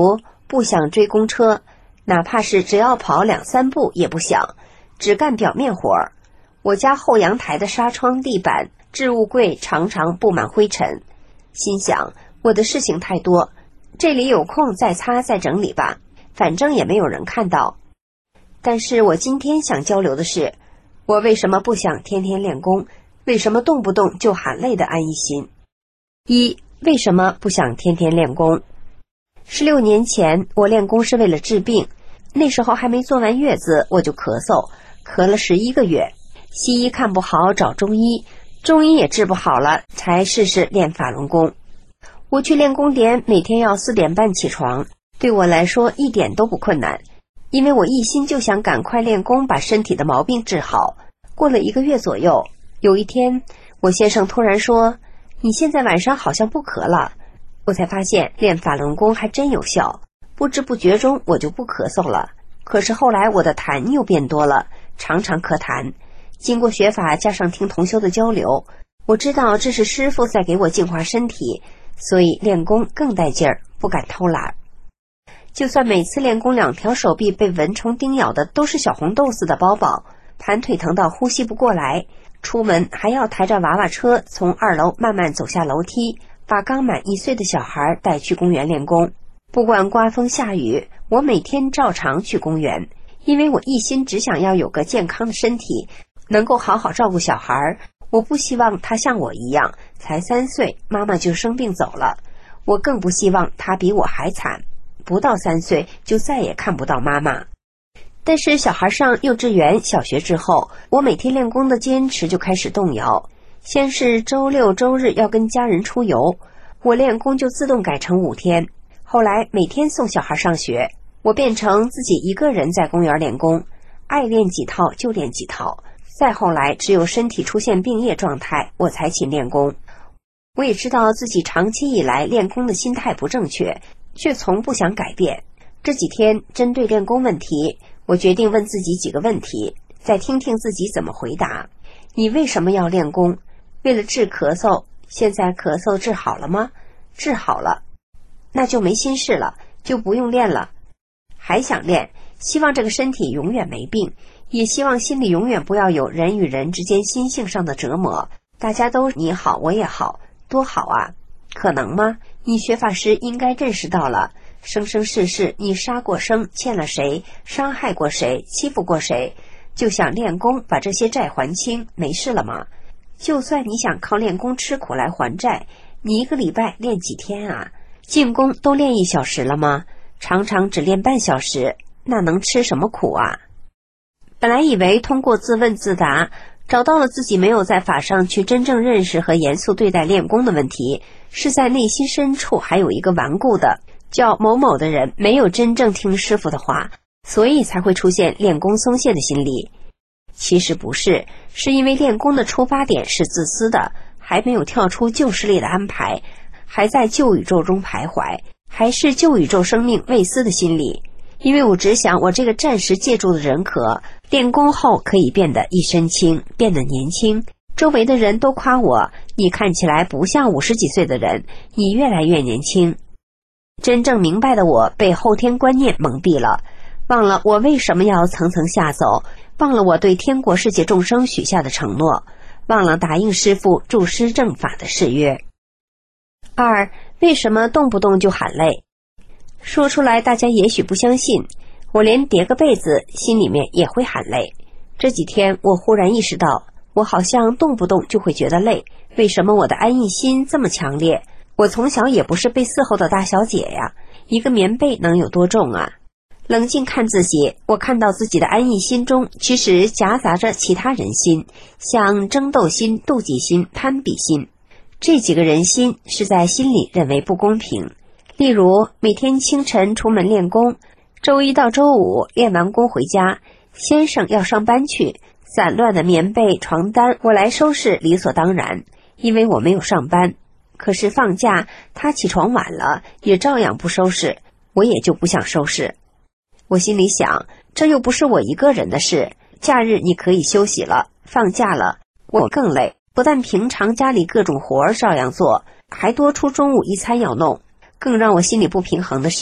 不想追公车，哪怕是只要跑两三步也不想，只干表面活儿。我家后阳台的纱窗、地板、置物柜常常布满灰尘，心想我的事情太多，这里有空再擦再整理吧，反正也没有人看到。但是我今天想交流的是，我为什么不想天天练功，为什么动不动就喊累的安逸心。一，为什么不想天天练功？十六年前我练功是为了治病，那时候还没坐完月子我就咳嗽，咳了十一个月，西医看不好找中医，中医也治不好了，才试试练法轮功。我去练功点每天要四点半起床，对我来说一点都不困难，因为我一心就想赶快练功把身体的毛病治好。过了一个月左右，有一天我先生突然说，你现在晚上好像不咳了。我才发现练法轮功还真有效，不知不觉中我就不咳嗽了。可是后来我的痰又变多了，常常咳痰。经过学法加上听同修的交流，我知道这是师父在给我净化身体，所以练功更带劲儿，不敢偷懒。就算每次练功两条手臂被蚊虫叮咬的都是小红豆似的包包，盘腿疼到呼吸不过来，出门还要抬着娃娃车从二楼慢慢走下楼梯，把刚满一岁的小孩带去公园练功。不管刮风下雨，我每天照常去公园，因为我一心只想要有个健康的身体，能够好好照顾小孩。我不希望他像我一样，才三岁妈妈就生病走了，我更不希望他比我还惨，不到三岁就再也看不到妈妈。但是小孩上幼稚园、小学之后，我每天练功的坚持就开始动摇。先是周六周日要跟家人出游，我练功就自动改成五天。后来每天送小孩上学，我变成自己一个人在公园练功，爱练几套就练几套。再后来只有身体出现病业状态，我才勤练功。我也知道自己长期以来练功的心态不正确，却从不想改变。这几天针对练功问题，我决定问自己几个问题，再听听自己怎么回答。你为什么要练功？为了治咳嗽，现在咳嗽治好了吗？治好了，那就没心事了，就不用练了。还想练，希望这个身体永远没病，也希望心里永远不要有人与人之间心性上的折磨，大家都你好我也好，多好啊！可能吗？你学法师应该认识到了，生生世世你杀过生，欠了谁，伤害过谁，欺负过谁，就想练功把这些债还清，没事了吗？就算你想靠练功吃苦来还债，你一个礼拜练几天啊？进功都练一小时了吗？常常只练半小时，那能吃什么苦啊？本来以为通过自问自答，找到了自己没有在法上去真正认识和严肃对待练功的问题，是在内心深处还有一个顽固的叫某某的人没有真正听师父的话，所以才会出现练功松懈的心理。其实不是，是因为练功的出发点是自私的，还没有跳出旧势力的安排，还在旧宇宙中徘徊，还是旧宇宙生命未思的心理。因为我只想我这个暂时借助的人格，练功后可以变得一身轻，变得年轻，周围的人都夸我，你看起来不像五十几岁的人，你越来越年轻。真正明白的我被后天观念蒙蔽了，忘了我为什么要层层下走，忘了我对天国世界众生许下的承诺，忘了答应师父助师正法的誓约。二，为什么动不动就喊累？说出来大家也许不相信，我连叠个被子心里面也会喊累。这几天我忽然意识到，我好像动不动就会觉得累，为什么我的安逸心这么强烈？我从小也不是被伺候的大小姐呀，一个棉被能有多重啊？冷静看自己，我看到自己的安逸心中其实夹杂着其他人心，像争斗心、妒忌心、攀比心。这几个人心是在心里认为不公平。例如每天清晨出门练功，周一到周五练完功回家，先生要上班去，散乱的棉被床单我来收拾理所当然，因为我没有上班。可是放假他起床晚了也照样不收拾，我也就不想收拾。我心里想，这又不是我一个人的事，假日你可以休息了，放假了我更累，不但平常家里各种活儿照样做，还多出中午一餐要弄。更让我心里不平衡的是，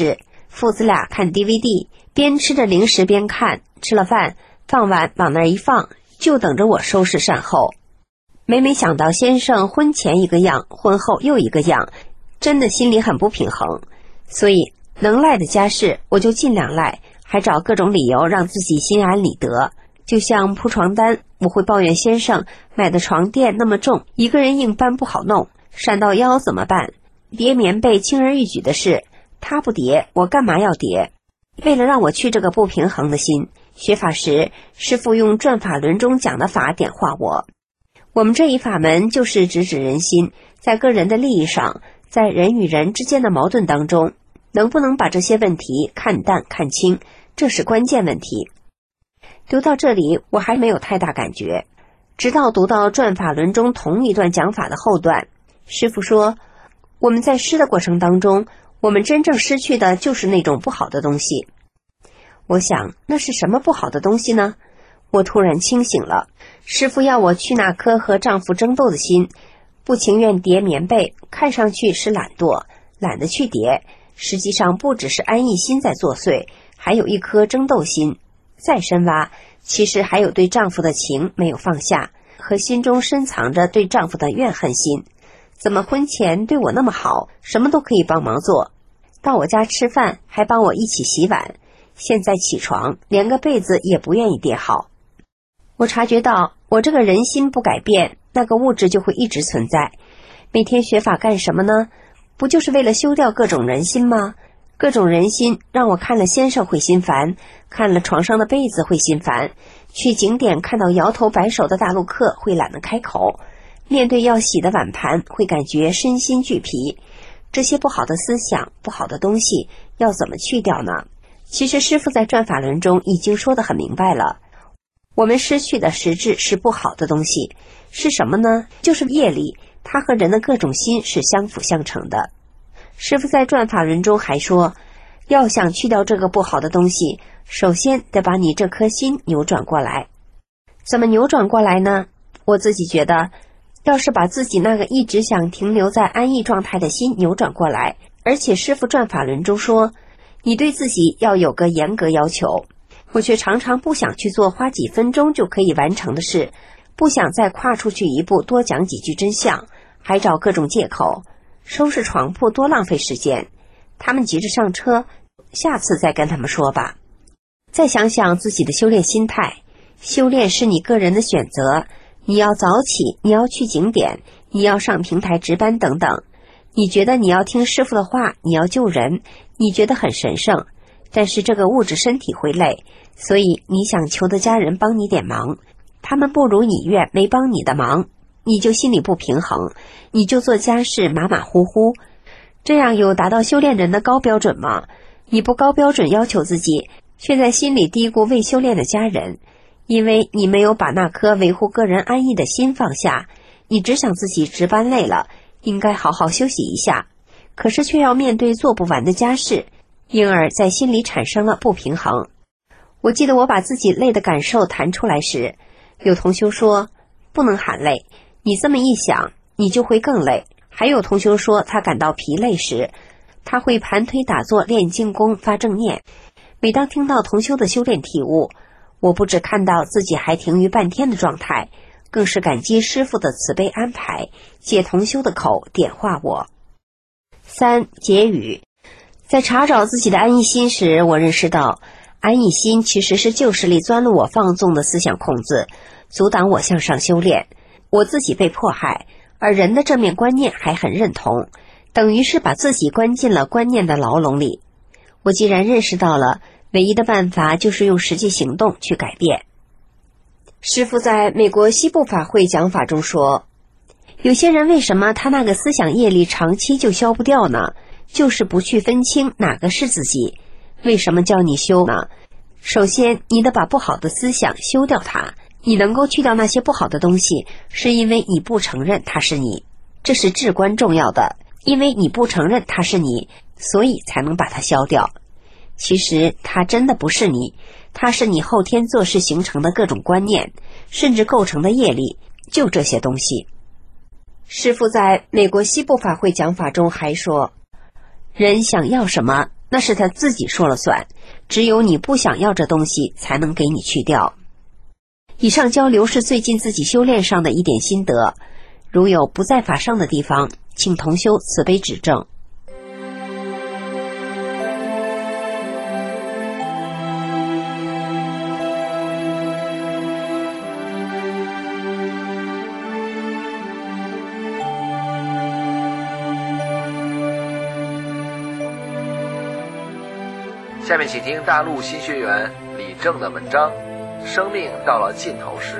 父子俩看 D V D， 边吃着零食边看，吃了饭放碗往那儿一放，就等着我收拾善后。每每想到先生婚前一个样，婚后又一个样，真的心里很不平衡。所以能赖的家事我就尽量赖，还找各种理由让自己心安理得。就像铺床单，我会抱怨先生买的床垫那么重，一个人硬搬不好弄，闪到腰怎么办？叠棉被轻而易举的事，他不叠，我干嘛要叠？为了让我去这个不平衡的心，学法时师父用转法轮中讲的法点化我。我们这一法门就是直指人心，在个人的利益上，在人与人之间的矛盾当中，能不能把这些问题看淡看清，这是关键问题。读到这里我还没有太大感觉，直到读到转法轮中同一段讲法的后段，师父说我们在施的过程当中，我们真正失去的就是那种不好的东西。我想那是什么不好的东西呢？我突然清醒了，师父要我去那颗和丈夫争斗的心，不情愿叠棉被，看上去是懒惰，懒得去叠，实际上不只是安逸心在作祟，还有一颗争斗心。再深挖，其实还有对丈夫的情没有放下，和心中深藏着对丈夫的怨恨心。怎么婚前对我那么好，什么都可以帮忙做，到我家吃饭还帮我一起洗碗，现在起床连个被子也不愿意叠好。我察觉到我这个人心不改变，那个物质就会一直存在。每天学法干什么呢？不就是为了修掉各种人心吗？各种人心让我看了先生会心烦，看了床上的被子会心烦，去景点看到摇头摆手的大陆客会懒得开口，面对要洗的碗盘会感觉身心俱疲。这些不好的思想，不好的东西要怎么去掉呢？其实师父在转法轮中已经说得很明白了，我们失去的实质是不好的东西，是什么呢？就是业力，它和人的各种心是相辅相成的。师父在转法轮中还说，要想去掉这个不好的东西，首先得把你这颗心扭转过来。怎么扭转过来呢？我自己觉得，要是把自己那个一直想停留在安逸状态的心扭转过来，而且师父转法轮中说，你对自己要有个严格要求，我却常常不想去做花几分钟就可以完成的事，不想再跨出去一步多讲几句真相，还找各种借口，收拾床铺多浪费时间。他们急着上车，下次再跟他们说吧。再想想自己的修炼心态，修炼是你个人的选择，你要早起，你要去景点，你要上平台值班等等。你觉得你要听师父的话，你要救人，你觉得很神圣，但是这个物质身体会累，所以你想求的家人帮你点忙，他们不如你愿没帮你的忙，你就心里不平衡，你就做家事马马虎虎。这样有达到修炼人的高标准吗？你不高标准要求自己，却在心里低估未修炼的家人，因为你没有把那颗维护个人安逸的心放下，你只想自己值班累了，应该好好休息一下，可是却要面对做不完的家事，因而在心里产生了不平衡。我记得我把自己累的感受谈出来时，有同修说不能喊累，你这么一想你就会更累。还有同修说他感到疲累时，他会盘腿打坐练静功发正念。每当听到同修的修炼体悟，我不只看到自己还停于半天的状态，更是感激师父的慈悲安排，借同修的口点化我。三、结语。在查找自己的安逸心时，我认识到安逸心其实是旧势力钻入我放纵的思想空子，阻挡我向上修炼。我自己被迫害，而人的正面观念还很认同，等于是把自己关进了观念的牢笼里。我既然认识到了，唯一的办法就是用实际行动去改变。师父在美国西部法会讲法中说，有些人为什么他那个思想业力长期就消不掉呢？就是不去分清哪个是自己。为什么叫你修呢？首先你得把不好的思想修掉它，你能够去掉那些不好的东西，是因为你不承认它是你，这是至关重要的。因为你不承认它是你，所以才能把它消掉。其实它真的不是你，它是你后天做事形成的各种观念，甚至构成的业力，就这些东西。师父在美国西部法会讲法中还说，人想要什么， 那是他自己说了算，只有你不想要这东西才能给你去掉。以上交流是最近自己修炼上的一点心得，如有不在法上的地方，请同修慈悲指正。 下面请听大陆新学员李正的文章《生命到了尽头时》。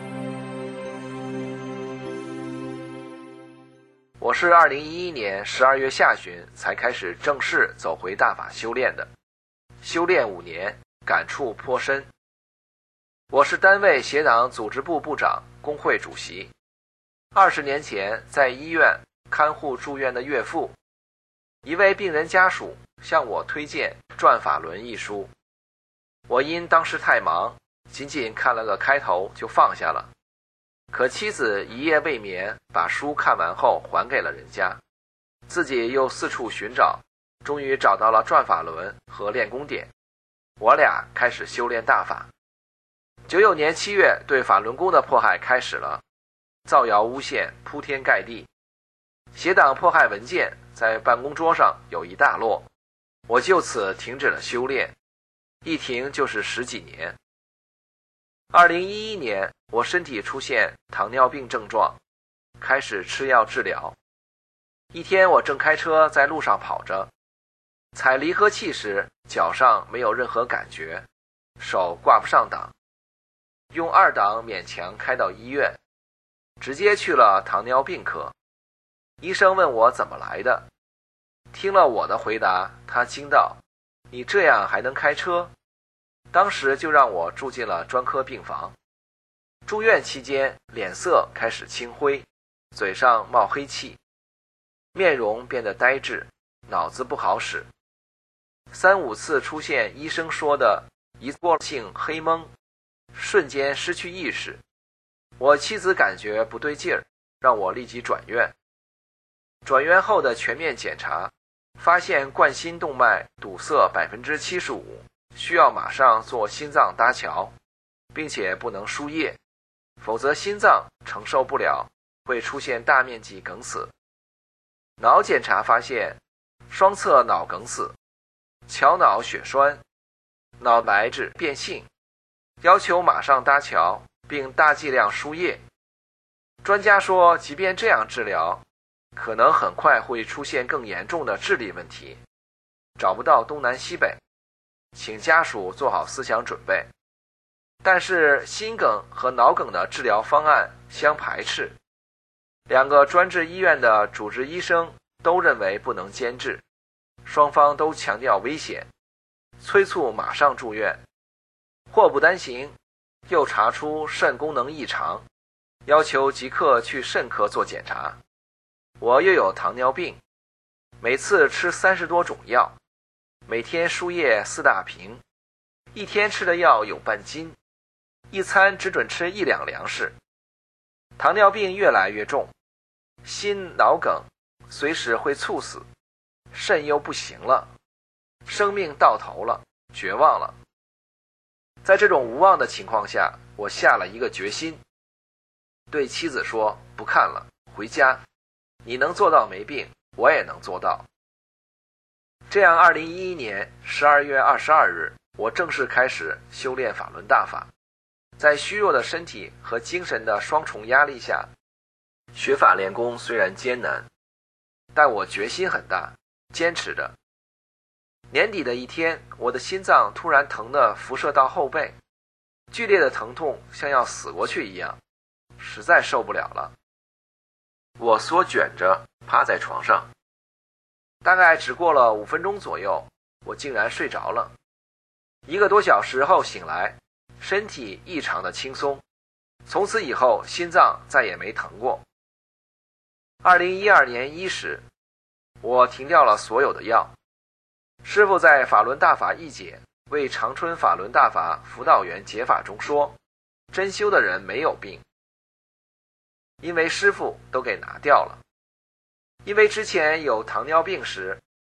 我是二零一一年十二月下旬才开始正式走回大法修炼的，修炼五年，感触颇深。我是单位协党组织部部长、工会主席。二十年前在医院看护住院的岳父，一位病人家属向我推荐《转法轮》一书，我因当时太忙，仅仅看了个开头就放下了。可妻子一夜未眠，把书看完后还给了人家，自己又四处寻找，终于找到了《转法轮》和练功点。我俩开始修炼大法。九九年七月，对法轮功的迫害开始了，造谣诬陷铺天盖地，邪党迫害文件在办公桌上有一大摞，我就此停止了修炼，一停就是十几年。二零一一年，我身体出现糖尿病症状，开始吃药治疗。一天，我正开车在路上跑着，踩离合器时脚上没有任何感觉，手挂不上档，用二档勉强开到医院，直接去了糖尿病科。医生问我怎么来的，听了我的回答，他惊道：“你这样还能开车？”当时就让我住进了专科病房。住院期间，脸色开始青灰，嘴上冒黑气，面容变得呆滞，脑子不好使。三五次出现医生说的一过性黑蒙，瞬间失去意识。我妻子感觉不对劲儿，让我立即转院。转院后的全面检查，发现冠心动脉堵塞 百分之七十五， 需要马上做心脏搭桥，并且不能输液，否则心脏承受不了，会出现大面积梗死。脑检查发现双侧脑梗死、桥脑血栓、脑白质变性，要求马上搭桥并大剂量输液。专家说，即便这样治疗，可能很快会出现更严重的智力问题，找不到东南西北，请家属做好思想准备。但是心梗和脑梗的治疗方案相排斥，两个专治医院的主治医生都认为不能兼治，双方都强调危险，催促马上住院。祸不单行，又查出肾功能异常，要求即刻去肾科做检查。我又有糖尿病，每次吃三十多种药，每天输液四大瓶，一天吃的药有半斤，一餐只准吃一两粮食。糖尿病越来越重，心脑梗随时会猝死，肾又不行了，生命到头了，绝望了。在这种无望的情况下，我下了一个决心，对妻子说：“不看了，回家。你能做到没病，我也能做到。”这样二零一一年十二月二十二日，我正式开始修炼法轮大法。在虚弱的身体和精神的双重压力下，学法练功虽然艰难，但我决心很大，坚持着。年底的一天，我的心脏突然疼得辐射到后背，剧烈的疼痛像要死过去一样，实在受不了了。我缩卷着趴在床上，大概只过了五分钟左右，我竟然睡着了。一个多小时后醒来，身体异常的轻松，从此以后心脏再也没疼过。二零一二年伊始，我停掉了所有的药。师父在法轮大法一解为长春法轮大法辅导员解法中说，真修的人没有病，因为师父都给拿掉了。因为之前有糖尿病时，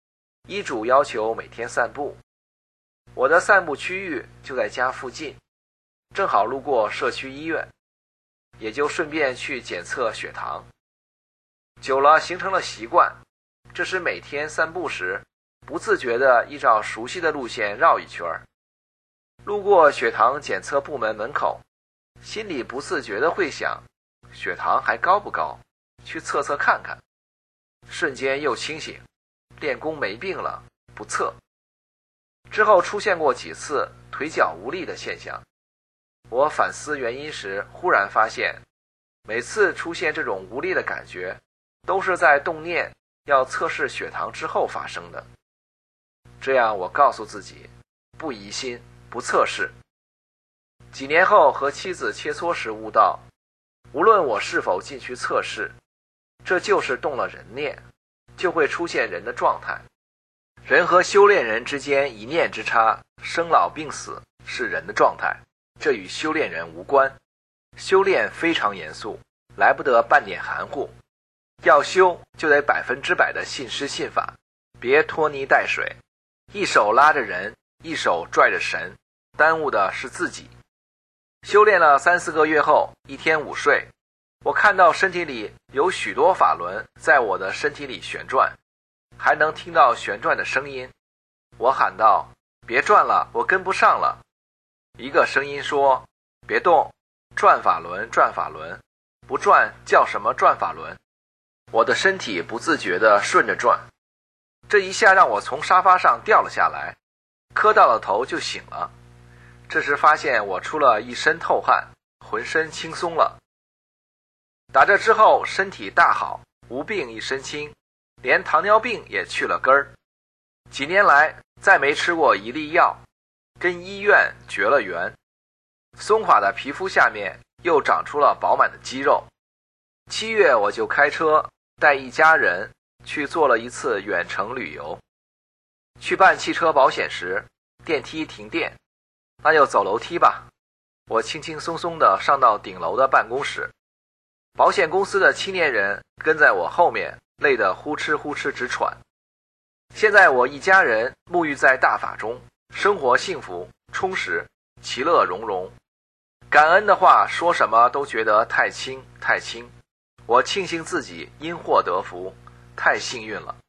医嘱要求每天散步。我的散步区域就在家附近，正好路过社区医院，也就顺便去检测血糖。久了形成了习惯，这时每天散步时不自觉地依照熟悉的路线绕一圈，路过血糖检测部门门口，心里不自觉地会想，血糖还高不高，去测测看看。瞬间又清醒，练功没病了，不测。之后出现过几次腿脚无力的现象，我反思原因时，忽然发现每次出现这种无力的感觉都是在动念要测试血糖之后发生的。这样我告诉自己，不疑心，不测试。几年后和妻子切磋时悟到，无论我是否进去测试，这就是动了人念，就会出现人的状态。人和修炼人之间一念之差，生老病死是人的状态，这与修炼人无关。修炼非常严肃，来不得半点含糊。要修就得百分之百的信师信法，别拖泥带水，一手拉着人，一手拽着神，耽误的是自己。修炼了三四个月后，一天午睡，我看到身体里有许多法轮在我的身体里旋转，还能听到旋转的声音。我喊道，别转了，我跟不上了。一个声音说，别动，转法轮，转法轮，不转叫什么转法轮？我的身体不自觉地顺着转，这一下让我从沙发上掉了下来，磕到了头就醒了。这时发现我出了一身透汗，浑身轻松了。打这之后身体大好，无病一身轻，连糖尿病也去了根儿。几年来再没吃过一粒药，跟医院绝了缘。松垮的皮肤下面又长出了饱满的肌肉。七月我就开车带一家人去做了一次远程旅游。去办汽车保险时，电梯停电，那就走楼梯吧。我轻轻松松地上到顶楼的办公室，保险公司的青年人跟在我后面，累得呼哧呼哧直喘。现在我一家人沐浴在大法中，生活幸福充实，其乐融融。感恩的话说什么都觉得太轻太轻，我庆幸自己因祸得福，太幸运了。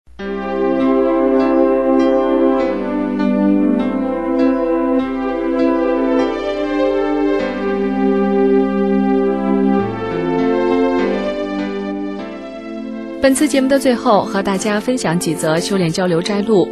本次节目的最后，和大家分享几则修炼交流摘录。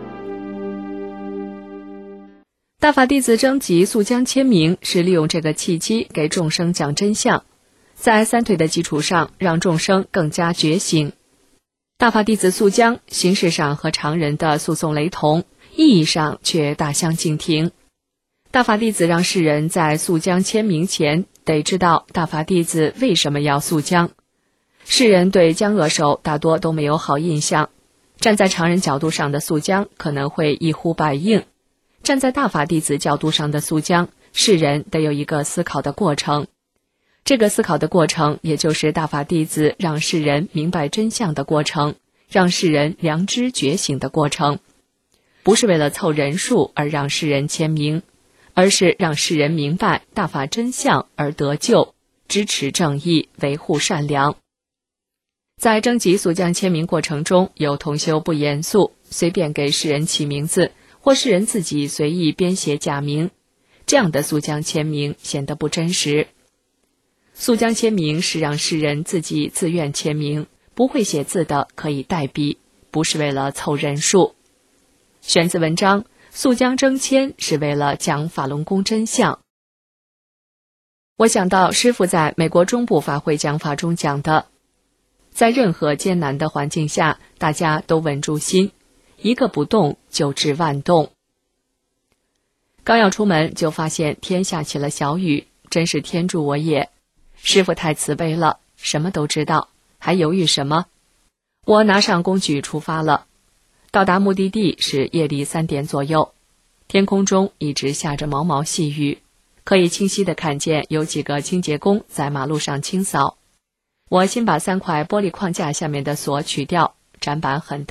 大法弟子征集速将签名，是利用这个契机给众生讲真相，在三退的基础上让众生更加觉醒。大法弟子速将形式上和常人的诉讼雷同，意义上却大相径庭。大法弟子让世人在速将签名前得知道大法弟子为什么要速将。世人对将恶手大多都没有好印象，站在常人角度上的速将可能会一呼百应，站在大法弟子角度上的速将，世人得有一个思考的过程。这个思考的过程，也就是大法弟子让世人明白真相的过程，让世人良知觉醒的过程。不是为了凑人数而让世人签名，而是让世人明白大法真相而得救，支持正义，维护善良。在征集速将签名过程中，有同修不严肃，随便给世人起名字，或世人自己随意编写假名，这样的速将签名显得不真实。速将签名是让世人自己自愿签名，不会写字的可以代笔，不是为了凑人数。选自文章，速将征签是为了讲法轮功真相。我想到师父在美国中部法会讲法中讲的，在任何艰难的环境下，大家都稳住心，一个不动就治万动。刚要出门就发现天下起了小雨，真是天助我也。师父太慈悲了，什么都知道，还犹豫什么？我拿上工具出发了。到达目的地是夜里三点左右，天空中一直下着毛毛细雨，可以清晰地看见有几个清洁工在马路上清扫。我先把三块玻璃框架下面的锁取掉，展板很大，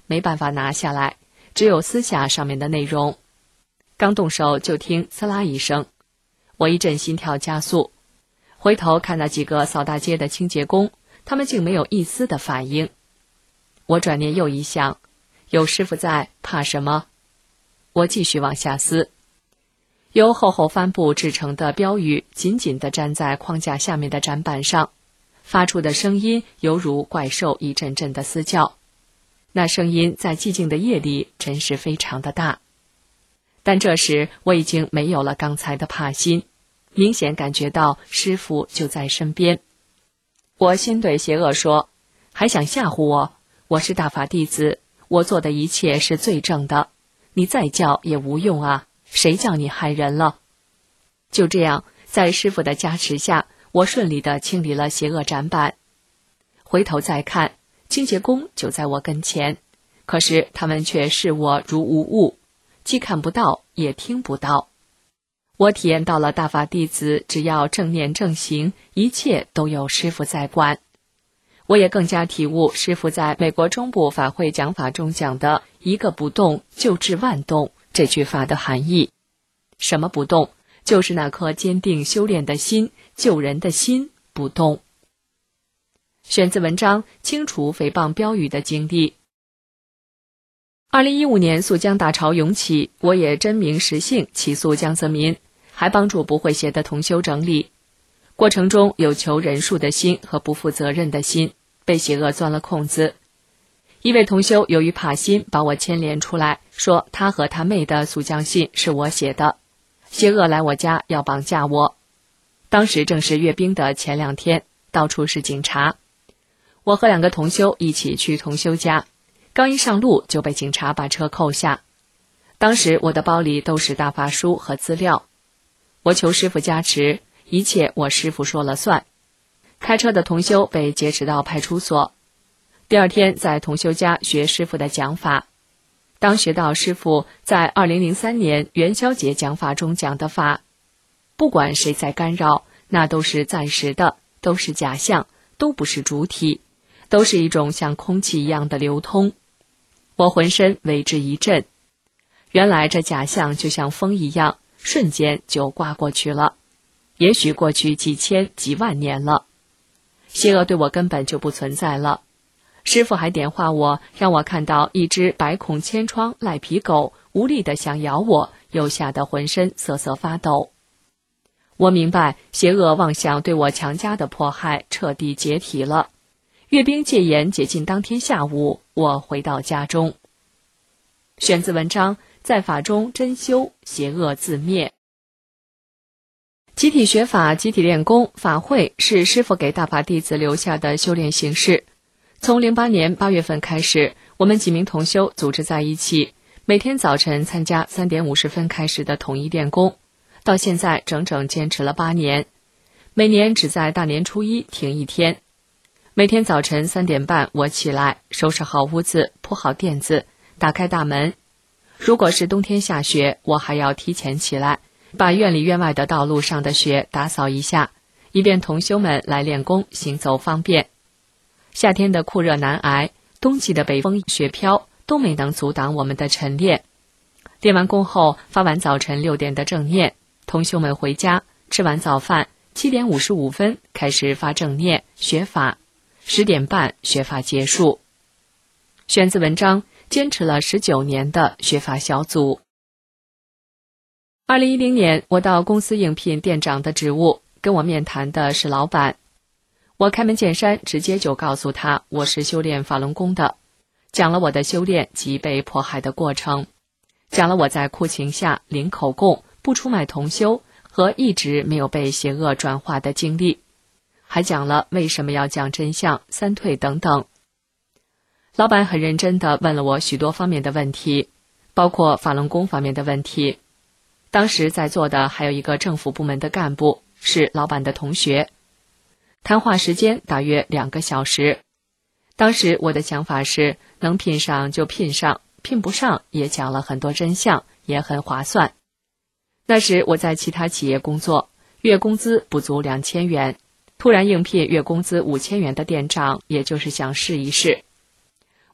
没办法拿下来，只有撕下上面的内容。刚动手就听刺啦一声，我一阵心跳加速，回头看那几个扫大街的清洁工，他们竟没有一丝的反应。我转念又一想，有师傅在，怕什么？我继续往下撕。由厚厚帆布制成的标语紧紧地粘在框架下面的展板上，发出的声音犹如怪兽一阵阵的嘶叫。那声音在寂静的夜里真是非常的大。但这时我已经没有了刚才的怕心，明显感觉到师傅就在身边。我先对邪恶说，还想吓唬我？我是大法弟子，我做的一切是最正的，你再叫也无用啊，谁叫你害人了？就这样，在师傅的加持下，我顺利地清理了邪恶展板。回头再看，清洁工就在我跟前，可是他们却视我如无物，既看不到也听不到。我体验到了大法弟子只要正念正行，一切都有师父在管。我也更加体悟师父在美国中部法会讲法中讲的一个不动就治万动这句话的含义。什么不动？就是那颗坚定修炼的心，救人的心不动。选自文章《清除诽谤标语的经历》。二零一五年肃江大潮涌起，我也真名实姓起诉江泽民，还帮助不会写的同修整理。过程中有求人数的心和不负责任的心，被邪恶钻了空子。一位同修由于怕心，把我牵连出来，说他和他妹的肃江信是我写的，邪恶来我家要绑架我。当时正是阅兵的前两天，到处是警察。我和两个同修一起去同修家，刚一上路就被警察把车扣下。当时我的包里都是大法书和资料，我求师父加持，一切我师父说了算。开车的同修被劫持到派出所，第二天在同修家学师父的讲法。当学到师父在二零零三年元宵节讲法中讲的法，不管谁在干扰，那都是暂时的，都是假象，都不是主体，都是一种像空气一样的流通。我浑身为之一震，原来这假象就像风一样，瞬间就刮过去了，也许过去几千几万年了。邪恶对我根本就不存在了。师父还点化我，让我看到一只百孔千疮赖皮狗无力地想咬我，又吓得浑身瑟瑟发抖。我明白邪恶妄想对我强加的迫害彻底解体了。阅兵戒严解禁当天下午，我回到家中。选自文章《在法中真修，邪恶自灭》。集体学法、集体练功、法会是师父给大法弟子留下的修炼形式。从零八年八月份开始，我们几名同修组织在一起，每天早晨参加三点五十分开始的统一练功，到现在整整坚持了八年。每年只在大年初一停一天。每天早晨三点半我起来，收拾好屋子，铺好垫子，打开大门。如果是冬天下雪，我还要提前起来，把院里院外的道路上的雪打扫一下，以便同修们来练功行走方便。夏天的酷热难挨，冬季的北风雪飘，都没能阻挡我们的晨练。练完功后，发完早晨六点的正念，同修们回家，吃完早饭，七点五十五分开始发正念学法，十点半学法结束。选自文章《坚持了十九年的学法小组》。二零一零年，我到公司应聘店长的职务，跟我面谈的是老板。我开门见山，直接就告诉他我是修炼法轮功的，讲了我的修炼及被迫害的过程，讲了我在苦情下零口供、不出卖同修和一直没有被邪恶转化的经历，还讲了为什么要讲真相、三退等等。老板很认真地问了我许多方面的问题，包括法轮功方面的问题。当时在座的还有一个政府部门的干部，是老板的同学。谈话时间大约两个小时。当时我的想法是，能聘上就聘上，聘不上也讲了很多真相，也很划算。那时我在其他企业工作，月工资不足两千元，突然应聘月工资五千元的店长，也就是想试一试。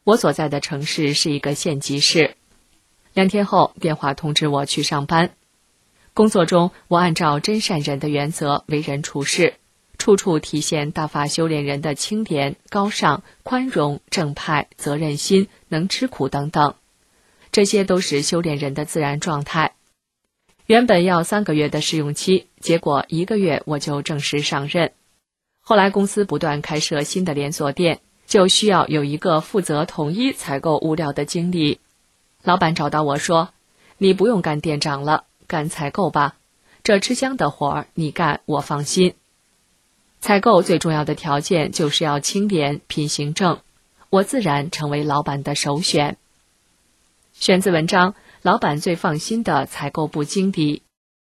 我所在的城市是一个县级市。两天后，电话通知我去上班。工作中，我按照真善忍的原则为人处事，处处体现大法修炼人的清廉、高尚、宽容、正派、责任心、能吃苦等等，这些都是修炼人的自然状态。原本要三个月的试用期，结果一个月我就正式上任。后来公司不断开设新的连锁店，就需要有一个负责统一采购物料的经理。老板找到我说，你不用干店长了，干采购吧，这吃香的活儿你干我放心。采购最重要的条件就是要清廉、品行正，我自然成为老板的首选。选自文章《老板最放心的采购部经理》。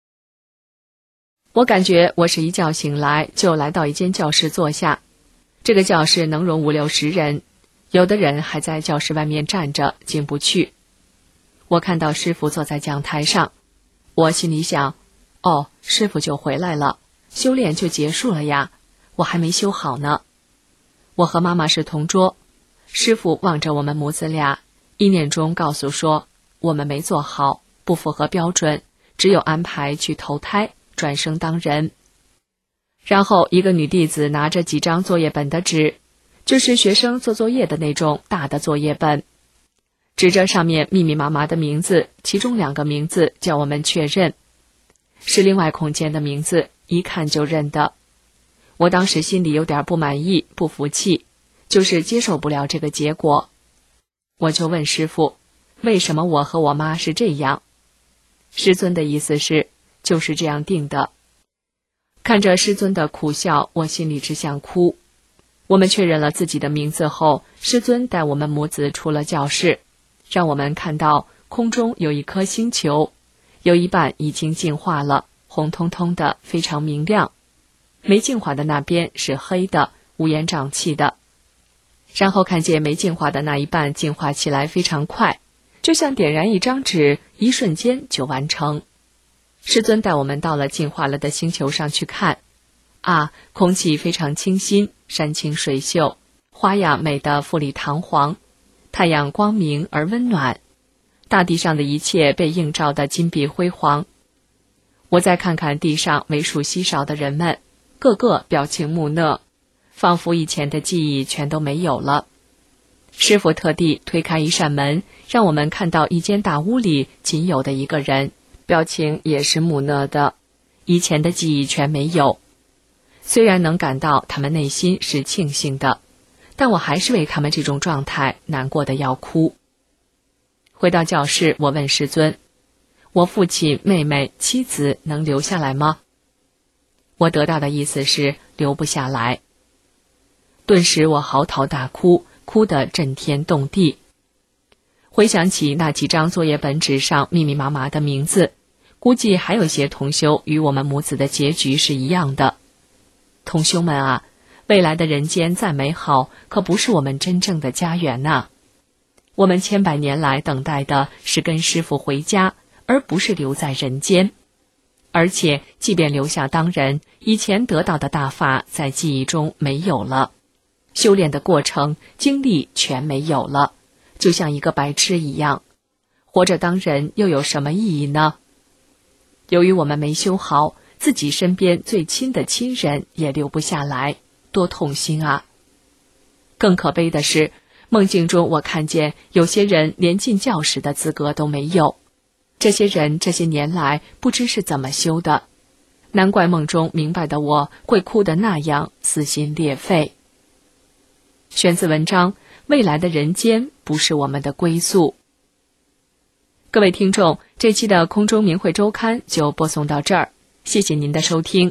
我感觉我是一觉醒来就来到一间教室坐下，这个教室能容五六十人，有的人还在教室外面站着进不去。我看到师傅坐在讲台上，我心里想，哦，师傅就回来了，修炼就结束了呀，我还没修好呢。我和妈妈是同桌，师傅望着我们母子俩，意念中告诉说，我们没做好，不符合标准，只有安排去投胎，转生当人。然后一个女弟子拿着几张作业本的纸，就是学生做作业的那种大的作业本，指着上面密密麻麻的名字，其中两个名字叫我们确认，是另外空间的名字，一看就认得。我当时心里有点不满意，不服气，就是接受不了这个结果。我就问师父，为什么我和我妈是这样？师尊的意思是，就是这样定的。看着师尊的苦笑，我心里只想哭。我们确认了自己的名字后，师尊带我们母子出了教室，让我们看到空中有一颗星球，有一半已经净化了，红彤彤的，非常明亮。没净化的那边是黑的，乌烟瘴气的。然后看见没净化的那一半净化起来非常快，就像点燃一张纸，一瞬间就完成。师尊带我们到了净化了的星球上去看，啊，空气非常清新，山清水秀，花样美得富丽堂皇，太阳光明而温暖，大地上的一切被映照得金碧辉煌。我再看看地上为数稀少的人们，个个表情木讷，仿佛以前的记忆全都没有了。师父特地推开一扇门，让我们看到一间大屋里仅有的一个人，表情也是木讷的，以前的记忆全没有。虽然能感到他们内心是庆幸的，但我还是为他们这种状态难过的要哭。回到教室，我问师尊，我父亲、妹妹、妻子能留下来吗？我得到的意思是留不下来。顿时我嚎啕大哭，哭得震天动地。回想起那几张作业本纸上密密麻麻的名字，估计还有些同修与我们母子的结局是一样的。同修们啊，未来的人间再美好，可不是我们真正的家园呐。我们千百年来等待的是跟师父回家，而不是留在人间。而且即便留下当人，以前得到的大法在记忆中没有了，修炼的过程经历全没有了，就像一个白痴一样，活着当人又有什么意义呢？由于我们没修好，自己身边最亲的亲人也留不下来，多痛心啊！更可悲的是，梦境中我看见有些人连进教室的资格都没有，这些人这些年来不知是怎么修的，难怪梦中明白的我会哭得那样撕心裂肺。选自文章《未来的人间不是我们的归宿》。各位听众，这期的空中明慧周刊就播送到这儿，谢谢您的收听。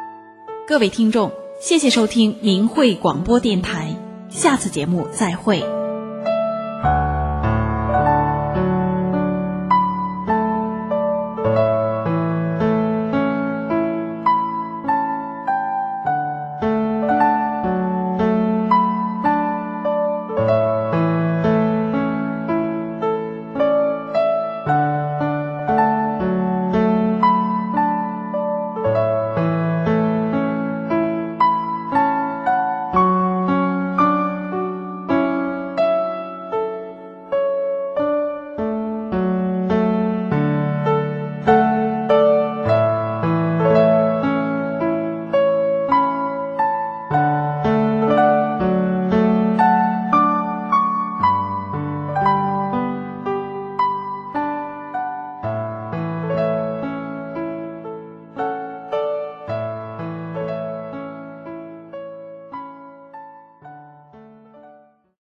各位听众，谢谢收听明慧广播电台，下次节目再会。